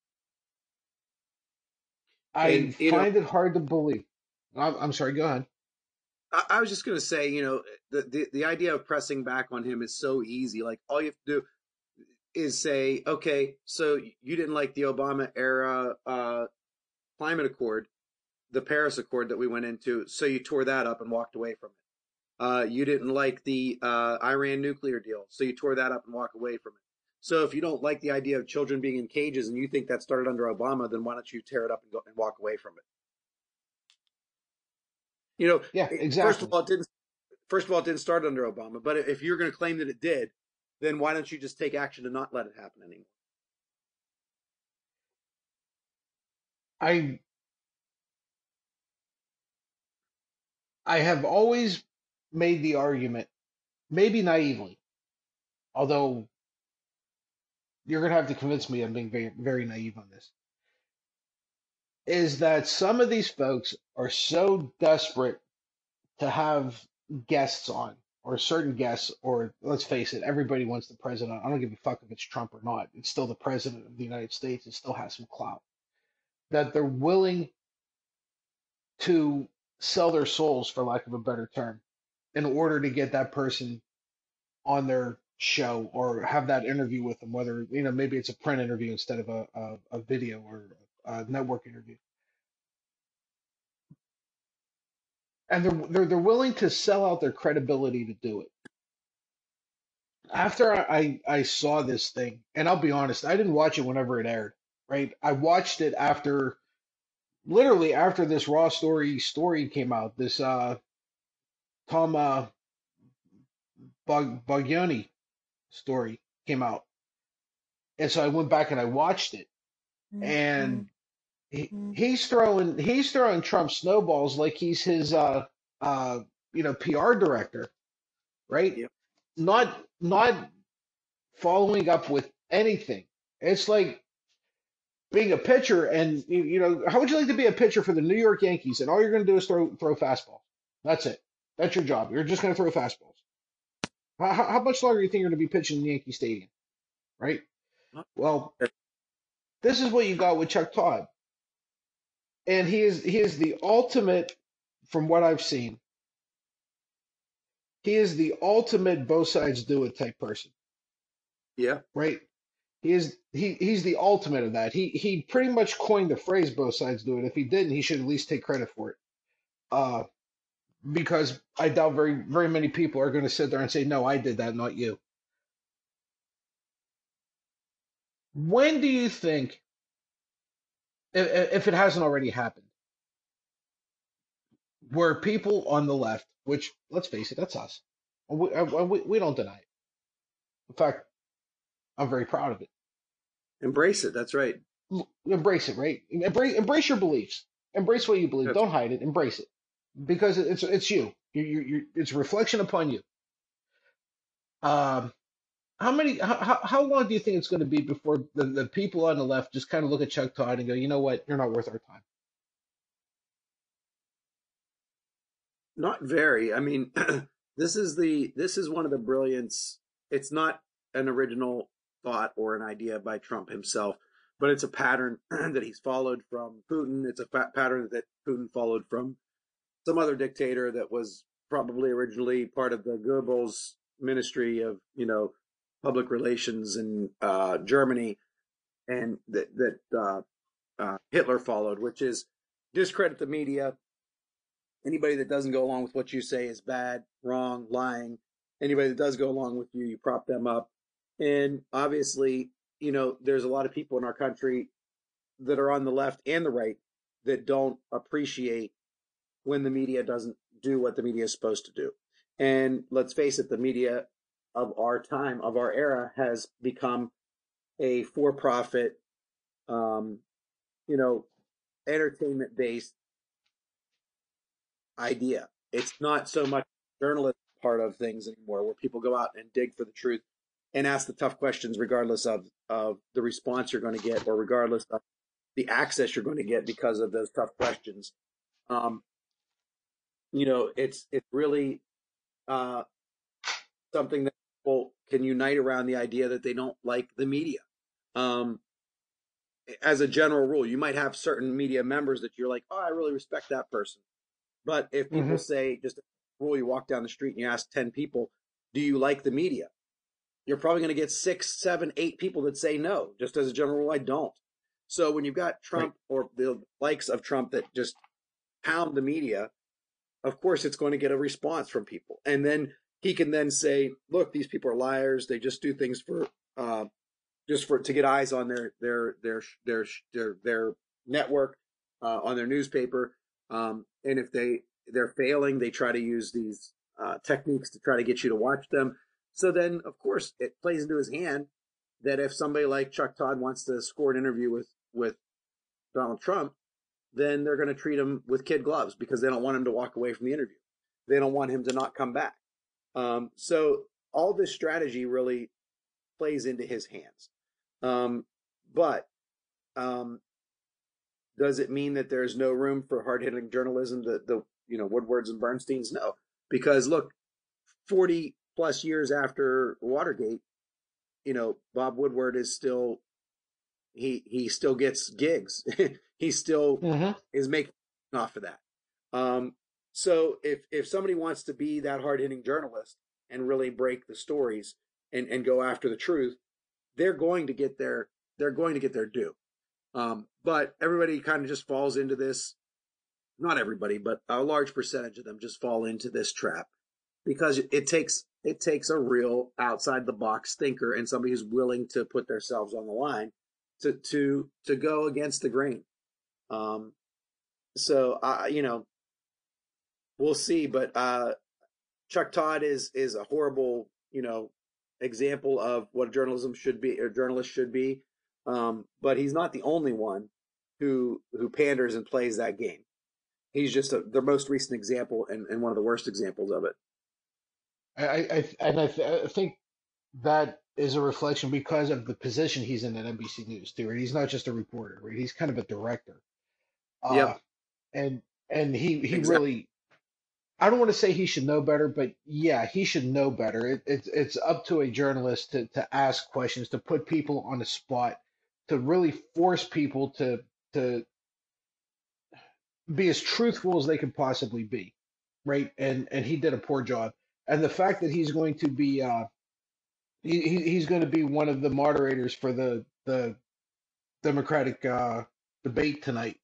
I And find it hard to believe. I'm sorry, go ahead. I was just going to say, the idea of pressing back on him is so easy. Like all you have to do is say, okay, so you didn't like the Obama era climate accord, the Paris Accord that we went into, so you tore that up and walked away from it. You didn't like the Iran nuclear deal, so you tore that up and walked away from it. So if you don't like the idea of children being in cages and you think that started under Obama, then why don't you tear it up and go and walk away from it? Yeah, First exactly. of all, it didn't start under Obama. But if you're going to claim that it did, then why don't you just take action to not let it happen anymore? I I have always made the argument, maybe naively, although you're gonna have to convince me I'm being very, very naive on this, is that some of these folks are so desperate to have guests on, or certain guests, or let's face it, everybody wants the president. I don't give a fuck if it's Trump or not. It's still the president of the United States. It still has some clout. That they're willing to sell their souls, for lack of a better term, in order to get that person on their show or have that interview with them, whether, maybe it's a print interview instead of a video or a network interview. And they're willing to sell out their credibility to do it. After I saw this thing, and I'll be honest, I didn't watch it whenever it aired, right? I watched it after, literally after this Raw story came out, this Tom Bogiani story came out. And so I went back and I watched it, and he's throwing Trump snowballs like he's his PR director, right? Yeah. Not following up with anything. It's like being a pitcher, and how would you like to be a pitcher for the New York Yankees, and all you're going to do is throw fastballs? That's it. That's your job. You're just going to throw fastballs. How much longer do you think you're going to be pitching in Yankee Stadium, right? Well, this is what you got with Chuck Todd, and he is the ultimate, from what I've seen. He is the ultimate both sides do it type person, Yeah. right? He's the ultimate of that. He pretty much coined the phrase both sides do it. If he didn't, he should at least take credit for it. Uh, because I doubt very, very many people are going to sit there and say, no, I did that, not you. When do you think, if it hasn't already happened, where people on the left, which, let's face it, that's us, we don't deny it. In fact, I'm very proud of it. Embrace it. That's right. Embrace it, right? Embrace your beliefs. Embrace what you believe. That's Don't hide it. Embrace it, because it's you. It's a reflection upon you. Um, how long do you think it's going to be before the people on the left just kind of look at Chuck Todd and go, you know what, you're not worth our time? Not very. I mean, this is one of the brilliance. It's not an original thought or an idea by Trump himself, but it's a pattern that he's followed from Putin. It's a pattern that Putin followed from some other dictator that was probably originally part of the Goebbels ministry of, public relations in Germany, and that Hitler followed, which is discredit the media. Anybody that doesn't go along with what you say is bad, wrong, lying. Anybody that does go along with you, you prop them up. And obviously, there's a lot of people in our country that are on the left and the right that don't appreciate when the media doesn't do what the media is supposed to do. And let's face it, the media of our time, of our era, has become a for-profit, entertainment-based idea. It's not so much journalist part of things anymore, where people go out and dig for the truth and ask the tough questions, regardless of the response you're going to get, or regardless of the access you're going to get because of those tough questions. It's really something that people can unite around, the idea that they don't like the media. As a general rule, you might have certain media members that you're like, oh, I really respect that person. But if people say, just a rule, you walk down the street and you ask 10 people, do you like the media? You're probably going to get 6, 7, 8 people that say no. Just as a general rule, I don't. So when you've got Trump or the likes of Trump that just pound the media, of course it's going to get a response from people. And then he can then say, look, these people are liars. They just do things for to get eyes on their network, on their newspaper. And if they're failing, they try to use these techniques to try to get you to watch them. So then, of course, it plays into his hand that if somebody like Chuck Todd wants to score an interview with Donald Trump, then they're going to treat him with kid gloves because they don't want him to walk away from the interview. They don't want him to not come back. So all this strategy really plays into his hands. But does it mean that there's no room for hard-hitting journalism, the Woodwards and Bernsteins? No, because look, 40 plus years after Watergate, Bob Woodward is still, he still gets gigs. He still is making off of that. So if somebody wants to be that hard-hitting journalist and really break the stories and go after the truth, they're going to get their due. But everybody kind of just falls into this. Not everybody, but a large percentage of them just fall into this trap because it takes a real outside the box thinker and somebody who's willing to put themselves on the line to go against the grain. We'll see, but Chuck Todd is a horrible, example of what journalism should be, or journalists should be. But he's not the only one who panders and plays that game. He's just the most recent example and one of the worst examples of it. I think that is a reflection because of the position he's in at NBC News too. Right? He's not just a reporter, right? He's kind of a director. Yep. And he Exactly. really, I don't want to say he should know better, but yeah, he should know better. It's up to a journalist to ask questions, to put people on the spot, to really force people to be as truthful as they can possibly be, right? And he did a poor job. And the fact that he's going to be he's going to be one of the moderators for the Democratic debate tonight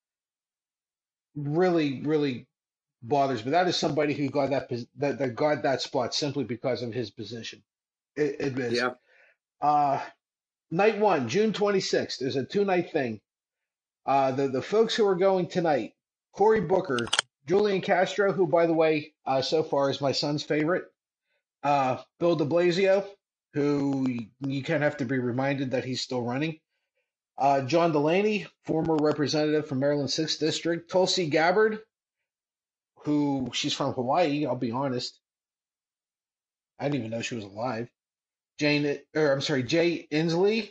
really bothers me. That is somebody who got that got that spot simply because of his position. It is. Yeah. Night one, June 26th. There's a 2-night thing. The folks who are going tonight: Cory Booker, Julian Castro, who, by the way, so far is my son's favorite. Bill de Blasio, who you kind of have to be reminded that he's still running. John Delaney, former representative from Maryland 6th District. Tulsi Gabbard, who she's from Hawaii, I'll be honest. I didn't even know she was alive. Jay Inslee,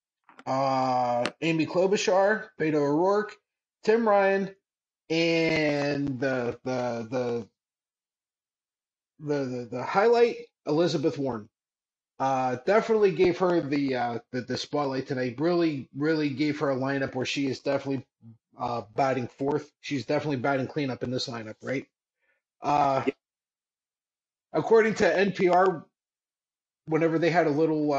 Amy Klobuchar, Beto O'Rourke, Tim Ryan, and the highlight, Elizabeth Warren. Definitely gave her the spotlight tonight. Really gave her a lineup where she is definitely batting fourth. She's definitely batting cleanup in this lineup, right? According to NPR, whenever they had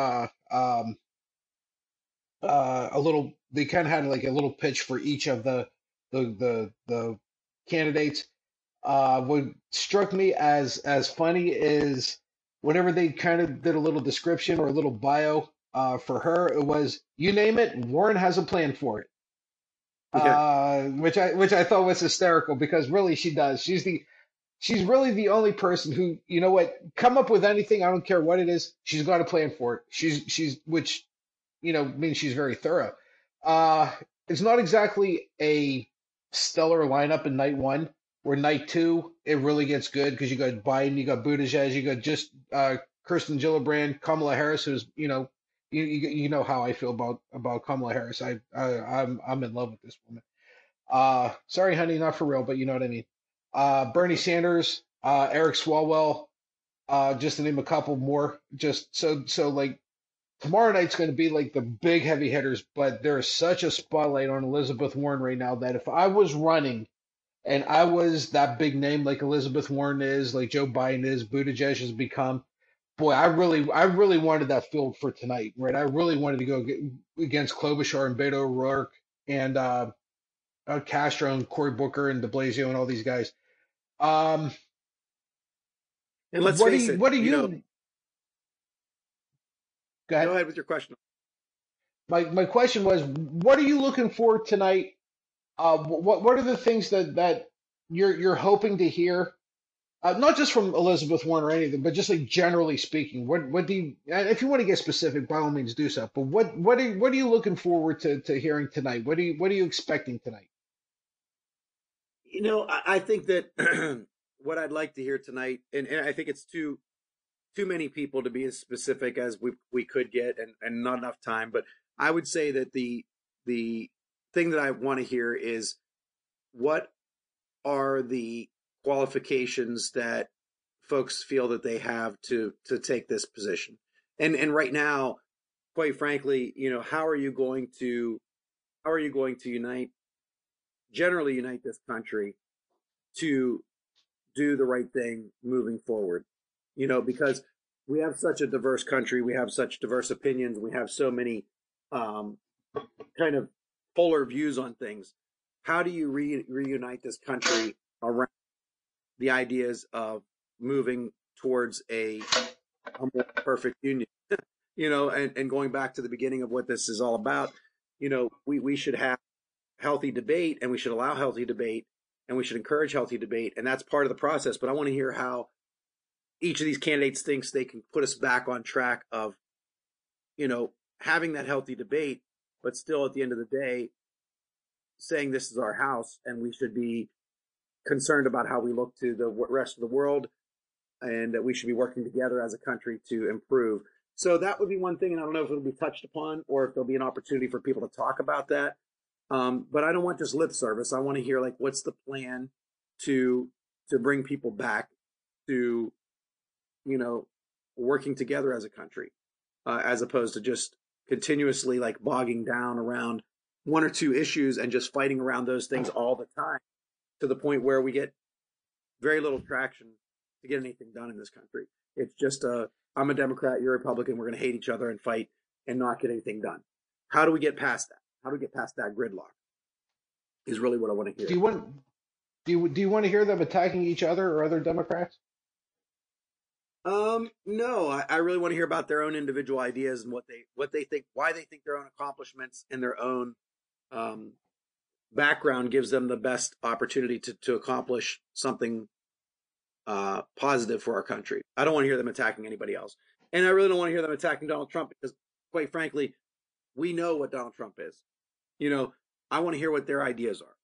they kind of had like a little pitch for each of the candidates. What struck me as funny is whenever they kind of did a little description or a little bio for her, it was, you name it, Warren has a plan for it. Yeah. Which I thought was hysterical because really she does. She's really the only person who, you know what, come up with anything, I don't care what it is, she's got a plan for it. She's which, means she's very thorough. It's not exactly a stellar lineup in night one, where night two, it really gets good because you got Biden, you got Buttigieg, you got just Kirsten Gillibrand, Kamala Harris, who's, you know how I feel about Kamala Harris. I'm in love with this woman. Sorry, honey, not for real, but you know what I mean. Bernie Sanders, Eric Swalwell, just to name a couple more. Just so like tomorrow night's going to be like the big heavy hitters, but there is such a spotlight on Elizabeth Warren right now that if I was running and I was that big name like Elizabeth Warren is, like Joe Biden is, Buttigieg has become, boy, I really wanted that field for tonight, right? I really wanted to go against Klobuchar and Beto O'Rourke and Castro and Cory Booker and De Blasio and all these guys. Um, And let's face it, what do you? Go go ahead. ahead with your question. My question was, what are you looking for tonight? What are the things that you're hoping to hear? Not just from Elizabeth Warren or anything, but just like generally speaking. What do you? And if you want to get specific, by all means do so. But what are you looking forward to hearing tonight? What are you expecting tonight? I think that what I'd like to hear tonight, and I think it's too many people to be as specific as we could get, and not enough time. But I would say that the thing that I want to hear is what are the qualifications that folks feel that they have to take this position, and right now, quite frankly, how are you going to generally unite this country to do the right thing moving forward? Because we have such a diverse country, we have such diverse opinions, we have so many kind of polar views on things. How do you reunite this country around the ideas of moving towards a more perfect union? And going back to the beginning of what this is all about, we should have healthy debate, and we should allow healthy debate, and we should encourage healthy debate, and that's part of the process. But I want to hear how each of these candidates thinks they can put us back on track of, having that healthy debate, but still at the end of the day, saying this is our house and we should be concerned about how we look to the rest of the world, and that we should be working together as a country to improve. So that would be one thing, and I don't know if it'll be touched upon or if there'll be an opportunity for people to talk about that. But I don't want just lip service. I want to hear, like, what's the plan to bring people back to, working together as a country, as opposed to just continuously like bogging down around one or two issues and just fighting around those things all the time, to the point where we get very little traction to get anything done in this country. It's just I'm a Democrat, you're a Republican, we're going to hate each other and fight and not get anything done. How do we get past that? How do we get past that gridlock? Is really what I want to hear. Do you want to hear them attacking each other or other Democrats? No, I really want to hear about their own individual ideas and what they think, why they think their own accomplishments and their own background gives them the best opportunity to accomplish something positive for our country. I don't want to hear them attacking anybody else, and I really don't want to hear them attacking Donald Trump, because, quite frankly, we know what Donald Trump is. I want to hear what their ideas are.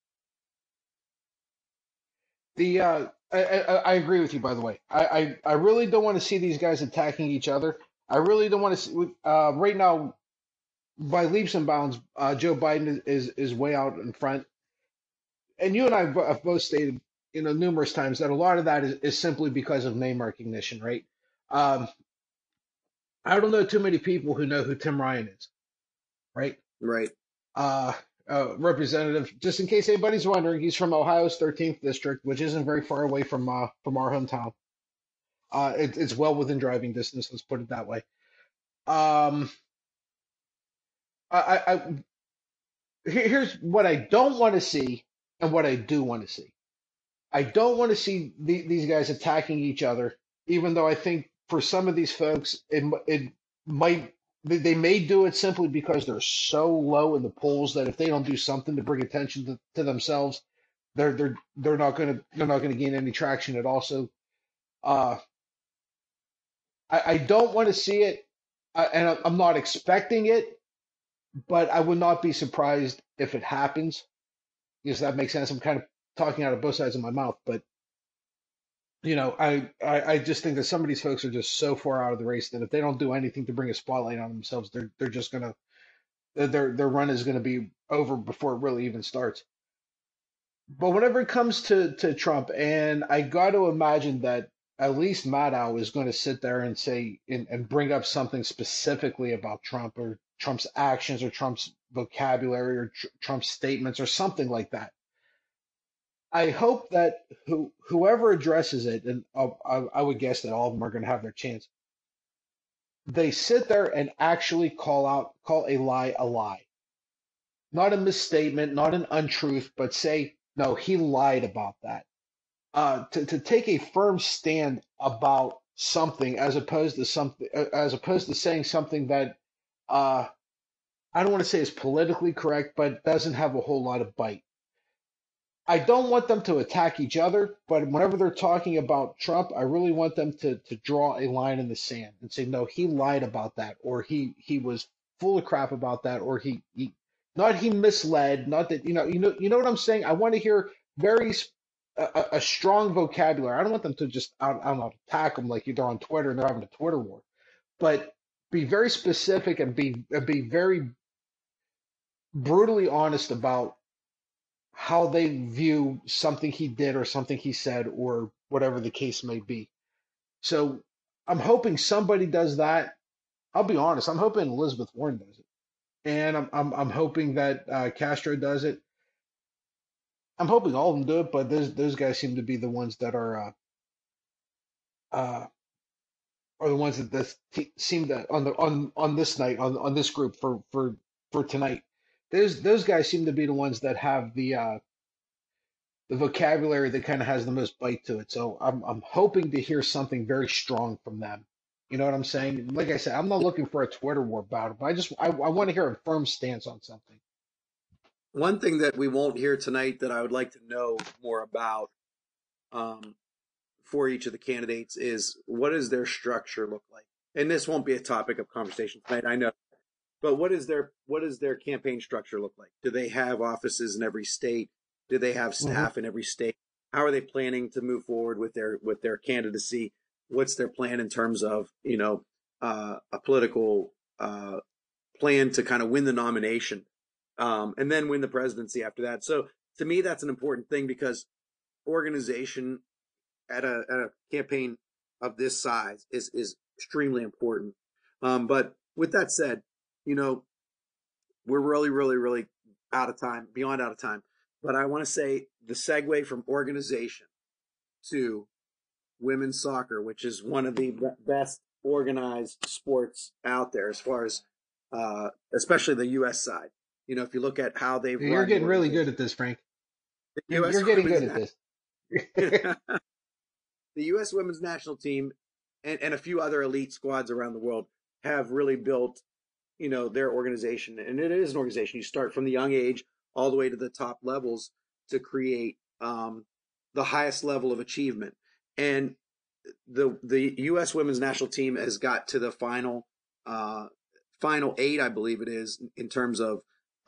I agree with you, by the way. I really don't want to see these guys attacking each other. I really don't want to see, right now, by leaps and bounds, Joe Biden is way out in front. And you and I have both stated, numerous times that a lot of that is simply because of name recognition, right? I don't know too many people who know who Tim Ryan is, right? Right. Representative, just in case anybody's wondering, he's from Ohio's 13th district, which isn't very far away from our hometown. It's well within driving distance, let's put it that way. Here's what I don't want to see and what I do want to see. I don't want to see these guys attacking each other, even though I think for some of these folks, it might. They may do it simply because they're so low in the polls that if they don't do something to bring attention to themselves, they're not gonna gain any traction at all. So, I don't want to see it, and I'm not expecting it, but I would not be surprised if it happens. Because that makes sense. I'm kind of talking out of both sides of my mouth, but I just think that some of these folks are just so far out of the race that if they don't do anything to bring a spotlight on themselves, they're just gonna their run is gonna be over before it really even starts. But whenever it comes to Trump, and I got to imagine that at least Maddow is going to sit there and say and bring up something specifically about Trump or Trump's actions or Trump's vocabulary or Trump's statements or something like that. I hope that whoever addresses it, and I would guess that all of them are going to have their chance, they sit there and actually call a lie, not a misstatement, not an untruth, but say, no, he lied about that. To take a firm stand about something as opposed to saying something that uh, I don't want to say is politically correct, but doesn't have a whole lot of bite. I don't want them to attack each other, but whenever they're talking about Trump, I really want them to draw a line in the sand and say, no, he lied about that, or he was full of crap about that, or he not he misled, not that you know what I'm saying. I want to hear very a strong vocabulary. I don't want them to just I don't know, attack them like they're on Twitter and they're having a Twitter war, but be very specific and be very brutally honest about how they view something he did or something he said or whatever the case may be. So I'm hoping somebody does that. I'll be honest. I'm hoping Elizabeth Warren does it, and I'm hoping that Castro does it. I'm hoping all of them do it, but those guys seem to be the ones that uh, are the ones seem to on this night on this group for tonight. Those guys seem to be the ones that have the vocabulary that kind of has the most bite to it. So I'm hoping to hear something very strong from them. You know what I'm saying? Like I said, I'm not looking for a Twitter war about it, but I want to hear a firm stance on something. One thing that we won't hear tonight that I would like to know more about for each of the candidates is what does their structure look like? And this won't be a topic of conversation tonight, I know. But what is their campaign structure look like? Do they have offices in every state? Do they have staff in every state? How are they planning to move forward with their candidacy? What's their plan in terms of a political plan to kind of win the nomination and then win the presidency after that? So to me, that's an important thing because organization at a campaign of this size is extremely important. But with that said, we're really, really, really out of time, beyond out of time. But I want to say the segue from organization to women's soccer, which is one of the best organized sports out there as far as, especially the U.S. side. If you look at how they've You're getting really good at this, Frank. You're getting good at this. The U.S. women's national team and a few other elite squads around the world have really built their organization, and it is an organization. You start from the young age all the way to the top levels to create the highest level of achievement. And the U.S. women's national team has got to the final eight, I believe it is, in terms of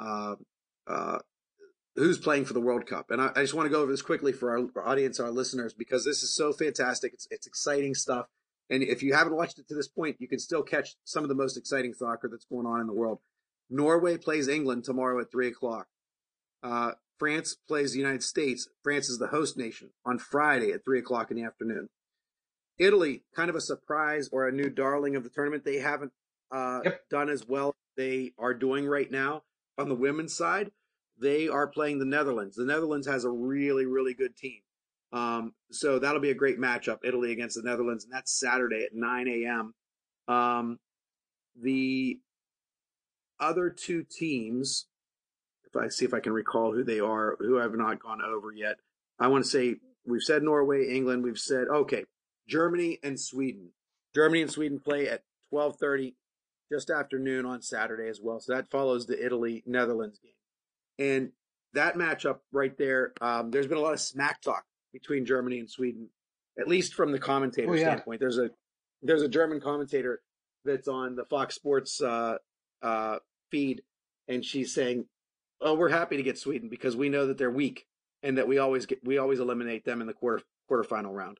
who's playing for the World Cup. And I just want to go over this quickly for our audience, our listeners, because this is so fantastic. It's exciting stuff. And if you haven't watched it to this point, you can still catch some of the most exciting soccer that's going on in the world. Norway plays England tomorrow at 3:00. France plays the United States. France is the host nation on Friday at 3:00 in the afternoon. Italy, kind of a surprise or a new darling of the tournament. They haven't done as well as they are doing right now on the women's side. They are playing the Netherlands. The Netherlands has a really, really good team. So that'll be a great matchup, Italy against the Netherlands, and that's Saturday at 9 a.m. The other two teams, if I see if I can recall who they are, who I have not gone over yet. I want to say we've said Norway, England. We've said, okay, Germany and Sweden. Germany and Sweden play at 12:30 just after noon on Saturday as well. So that follows the Italy-Netherlands game. And that matchup right there, there's been a lot of smack talk between Germany and Sweden, at least from the commentator standpoint. There's a German commentator that's on the Fox Sports feed, and she's saying, "Oh, we're happy to get Sweden because we know that they're weak and that we always eliminate them in the quarterfinal round."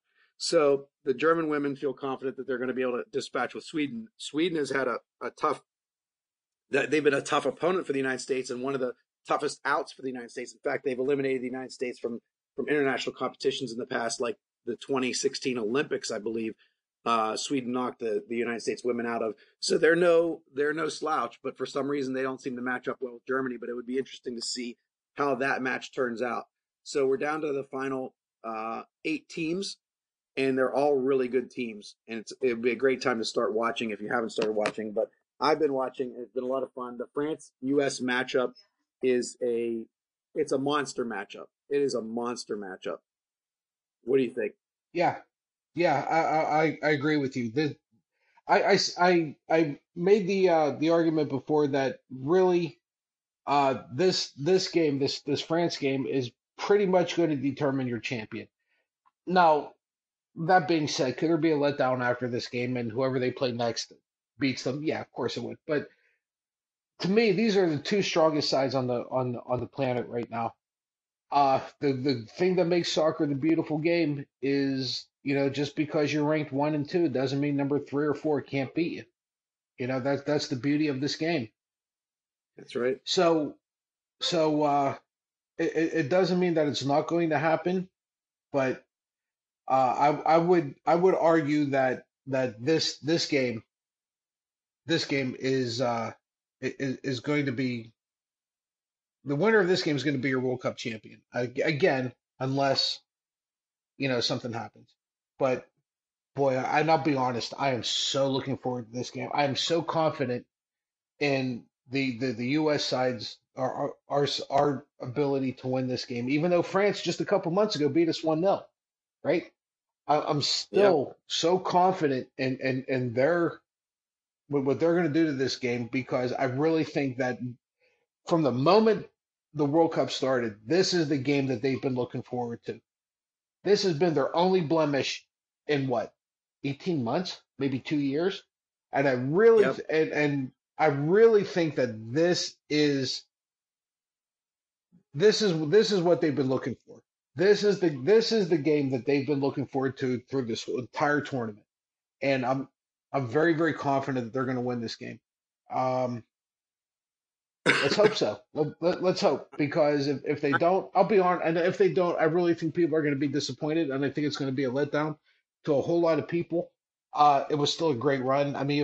So the German women feel confident that they're going to be able to dispatch with Sweden. Sweden has had a tough, they've been a tough opponent for the United States and one of the toughest outs for the United States. In fact, they've eliminated the United States from international competitions in the past, like the 2016 Olympics, I believe. Sweden knocked the United States women out of. So they're no slouch, but for some reason they don't seem to match up well with Germany. But it would be interesting to see how that match turns out. So we're down to the final 8 teams, and they're all really good teams. And it would be a great time to start watching if you haven't started watching. But I've been watching. It's been a lot of fun. The France-U.S. matchup it's a monster matchup. It is a monster matchup. What do you think? Yeah, yeah, I agree with you. I made the argument before that really this game, this France game is pretty much going to determine your champion. Now, that being said, could there be a letdown after this game and whoever they play next beats them? Yeah, of course it would. But to me, these are the two strongest sides on the planet right now. The thing that makes soccer the beautiful game is, just because you're ranked 1 and 2 doesn't mean number 3 or 4 can't beat you. That's the beauty of this game. That's right. So it doesn't mean that it's not going to happen, but I would argue that this game is going to be the winner of this game is going to be your World Cup champion again, unless something happens. But boy, and I'll be honest, I am so looking forward to this game. I am so confident in the U.S. side's our ability to win this game, even though France just a couple months ago beat us 1-0, right? I'm Yeah. still so confident in their what they're going to do to this game because I really think that from the moment the World Cup started, this is the game that they've been looking forward to. This has been their only blemish in what, 18 months, maybe 2 years, and I really Yep. and I really think that this is what they've been looking for. This is the game that they've been looking forward to through this entire tournament, and I'm very very confident that they're going to win this game. Um, let's hope so. Let's hope because if they don't, I'll be on. And if they don't, I really think people are going to be disappointed, and I think it's going to be a letdown to a whole lot of people. It was still a great run. I mean,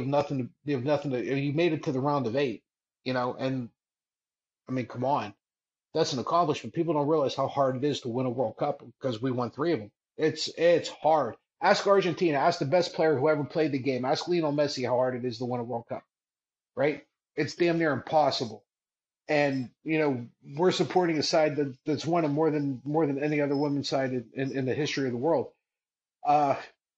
you made it to the round of 8, and I mean, come on, that's an accomplishment. People don't realize how hard it is to win a World Cup because we won 3 of them. It's hard. Ask Argentina. Ask the best player who ever played the game. Ask Lionel Messi how hard it is to win a World Cup. Right? It's damn near impossible. And we're supporting a side that's won it more than any other women's side in the history of the world. Uh,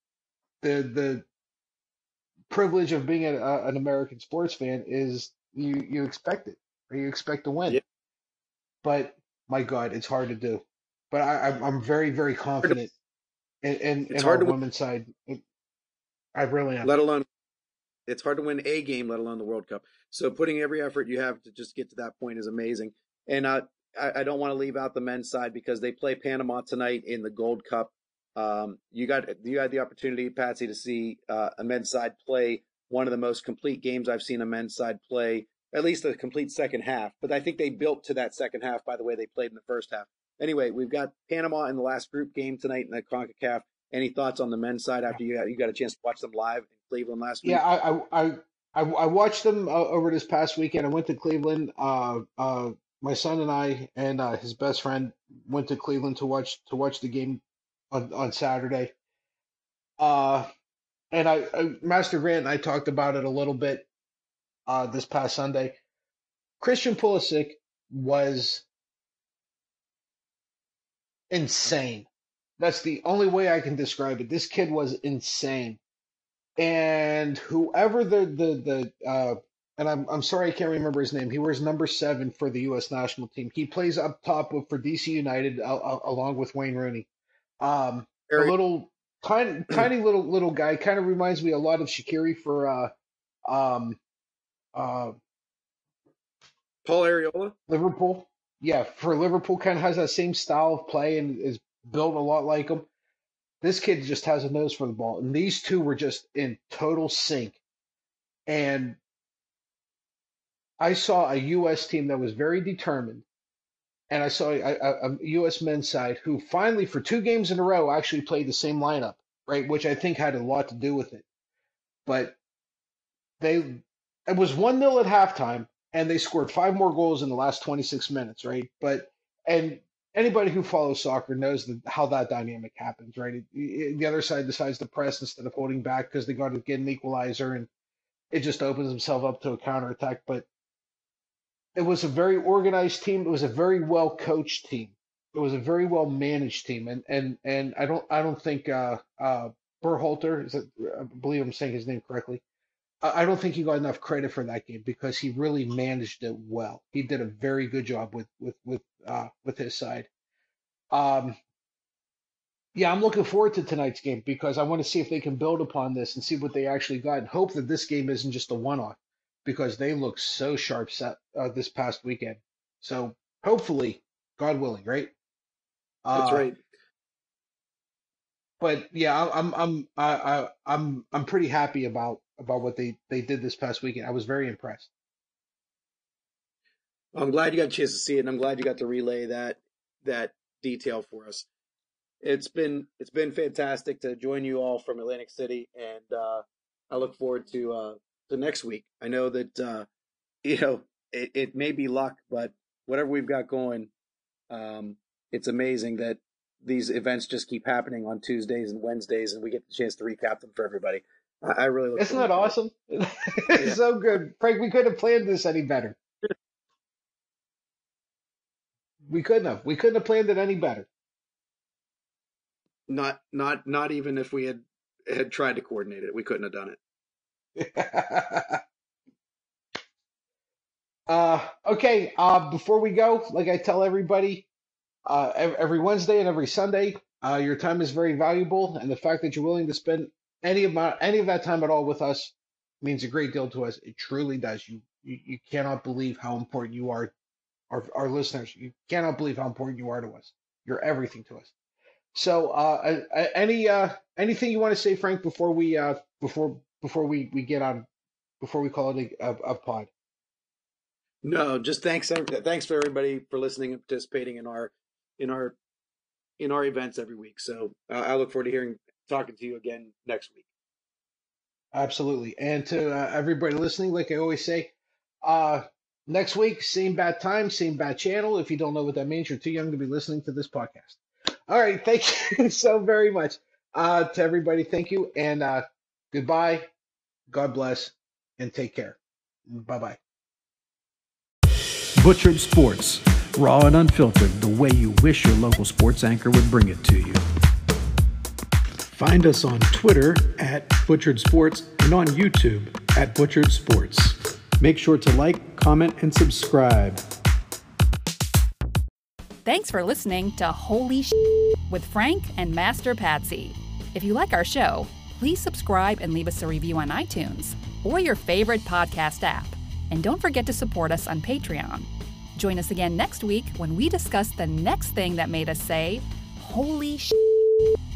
the privilege of being an American sports fan is you expect it, or you expect to win. Yeah. But my God, it's hard to do. But I'm very very Hard to- confident in It's our hard to win, women's side. I really am. let alone it's hard to win a game, let alone the World Cup. So putting every effort you have to just get to that point is amazing. And I don't want to leave out the men's side because they play Panama tonight in the Gold Cup. You had the opportunity, Patsy, to see a men's side play one of the most complete games I've seen a men's side play, at least a complete second half. But I think they built to that second half by the way they played in the first half. Anyway, we've got Panama in the last group game tonight in the CONCACAF. Any thoughts on the men's side after you got a chance to watch them live in Cleveland last Yeah, week? I watched them over this past weekend. I went to Cleveland. My son and I and his best friend went to Cleveland to watch the game on Saturday. Uh, and Master Grant and I talked about it a little bit this past Sunday. Christian Pulisic was insane. That's the only way I can describe it. This kid was insane. And whoever and I'm sorry I can't remember his name. He wears number 7 for the U.S. national team. He plays up top for DC United along with Wayne Rooney. A Ari- little tiny little guy, kind of reminds me a lot of Shaqiri for um, uh, Paul Areola? Liverpool. Yeah, for Liverpool, kind of has that same style of play and is built a lot like him. This kid just has a nose for the ball, and these two were just in total sync. And I saw a U.S. team that was very determined, and I saw a U.S. men's side who finally, for 2 games in a row, actually played the same lineup, right? Which I think had a lot to do with it. But it was 1-0 at halftime, and they scored 5 more goals in the last 26 minutes, right? And anybody who follows soccer knows how that dynamic happens, right? The other side decides to press instead of holding back because they got to get an equalizer, and it just opens themselves up to a counterattack. But it was a very organized team. It was a very well coached team. It was a very well managed team, and I don't think Berhalter, I believe I'm saying his name correctly. I don't think he got enough credit for that game because he really managed it well. He did a very good job with his side. Yeah, I'm looking forward to tonight's game because I want to see if they can build upon this and see what they actually got, and hope that this game isn't just a one-off because they look so sharp set this past weekend. So hopefully, God willing, right? That's right. But yeah, I'm pretty happy about what they did this past weekend. I was very impressed. I'm glad you got a chance to see it, and I'm glad you got to relay that detail for us. It's been fantastic to join you all from Atlantic City, and I look forward to next week. I know that it may be luck, but whatever we've got going, it's amazing that these events just keep happening on Tuesdays and Wednesdays, and we get the chance to recap them for everybody. I really look Isn't that awesome? It's so good. Frank, we couldn't have planned this any better. We couldn't have. We couldn't have planned it any better. Not even if we had tried to coordinate it, we couldn't have done it. Okay. Before we go, like I tell everybody, every Wednesday and every Sunday, your time is very valuable, and the fact that you're willing to spend any of that time at all with us means a great deal to us. It truly does. You cannot believe how important you are, our listeners. You cannot believe how important you are to us. You're everything to us. So, anything you want to say, Frank, before we get on, before we call it a pod? No, just thanks for everybody for listening and participating in our events every week. So I look forward to talking to you again next week. Absolutely, and to everybody listening, like I always say, next week, same bad time, same bad channel. If you don't know what that means, you're too young to be listening to this podcast. All right, thank you so very much to everybody. Thank you, and goodbye. God bless, and take care. Bye-bye. Butchered Sports, raw and unfiltered, the way you wish your local sports anchor would bring it to you. Find us on Twitter at Butchered Sports and on YouTube at Butchered Sports. Make sure to like, comment, and subscribe. Thanks for listening to Holy with Frank and Master Patsy. If you like our show, please subscribe and leave us a review on iTunes or your favorite podcast app. And don't forget to support us on Patreon. Join us again next week when we discuss the next thing that made us say, holy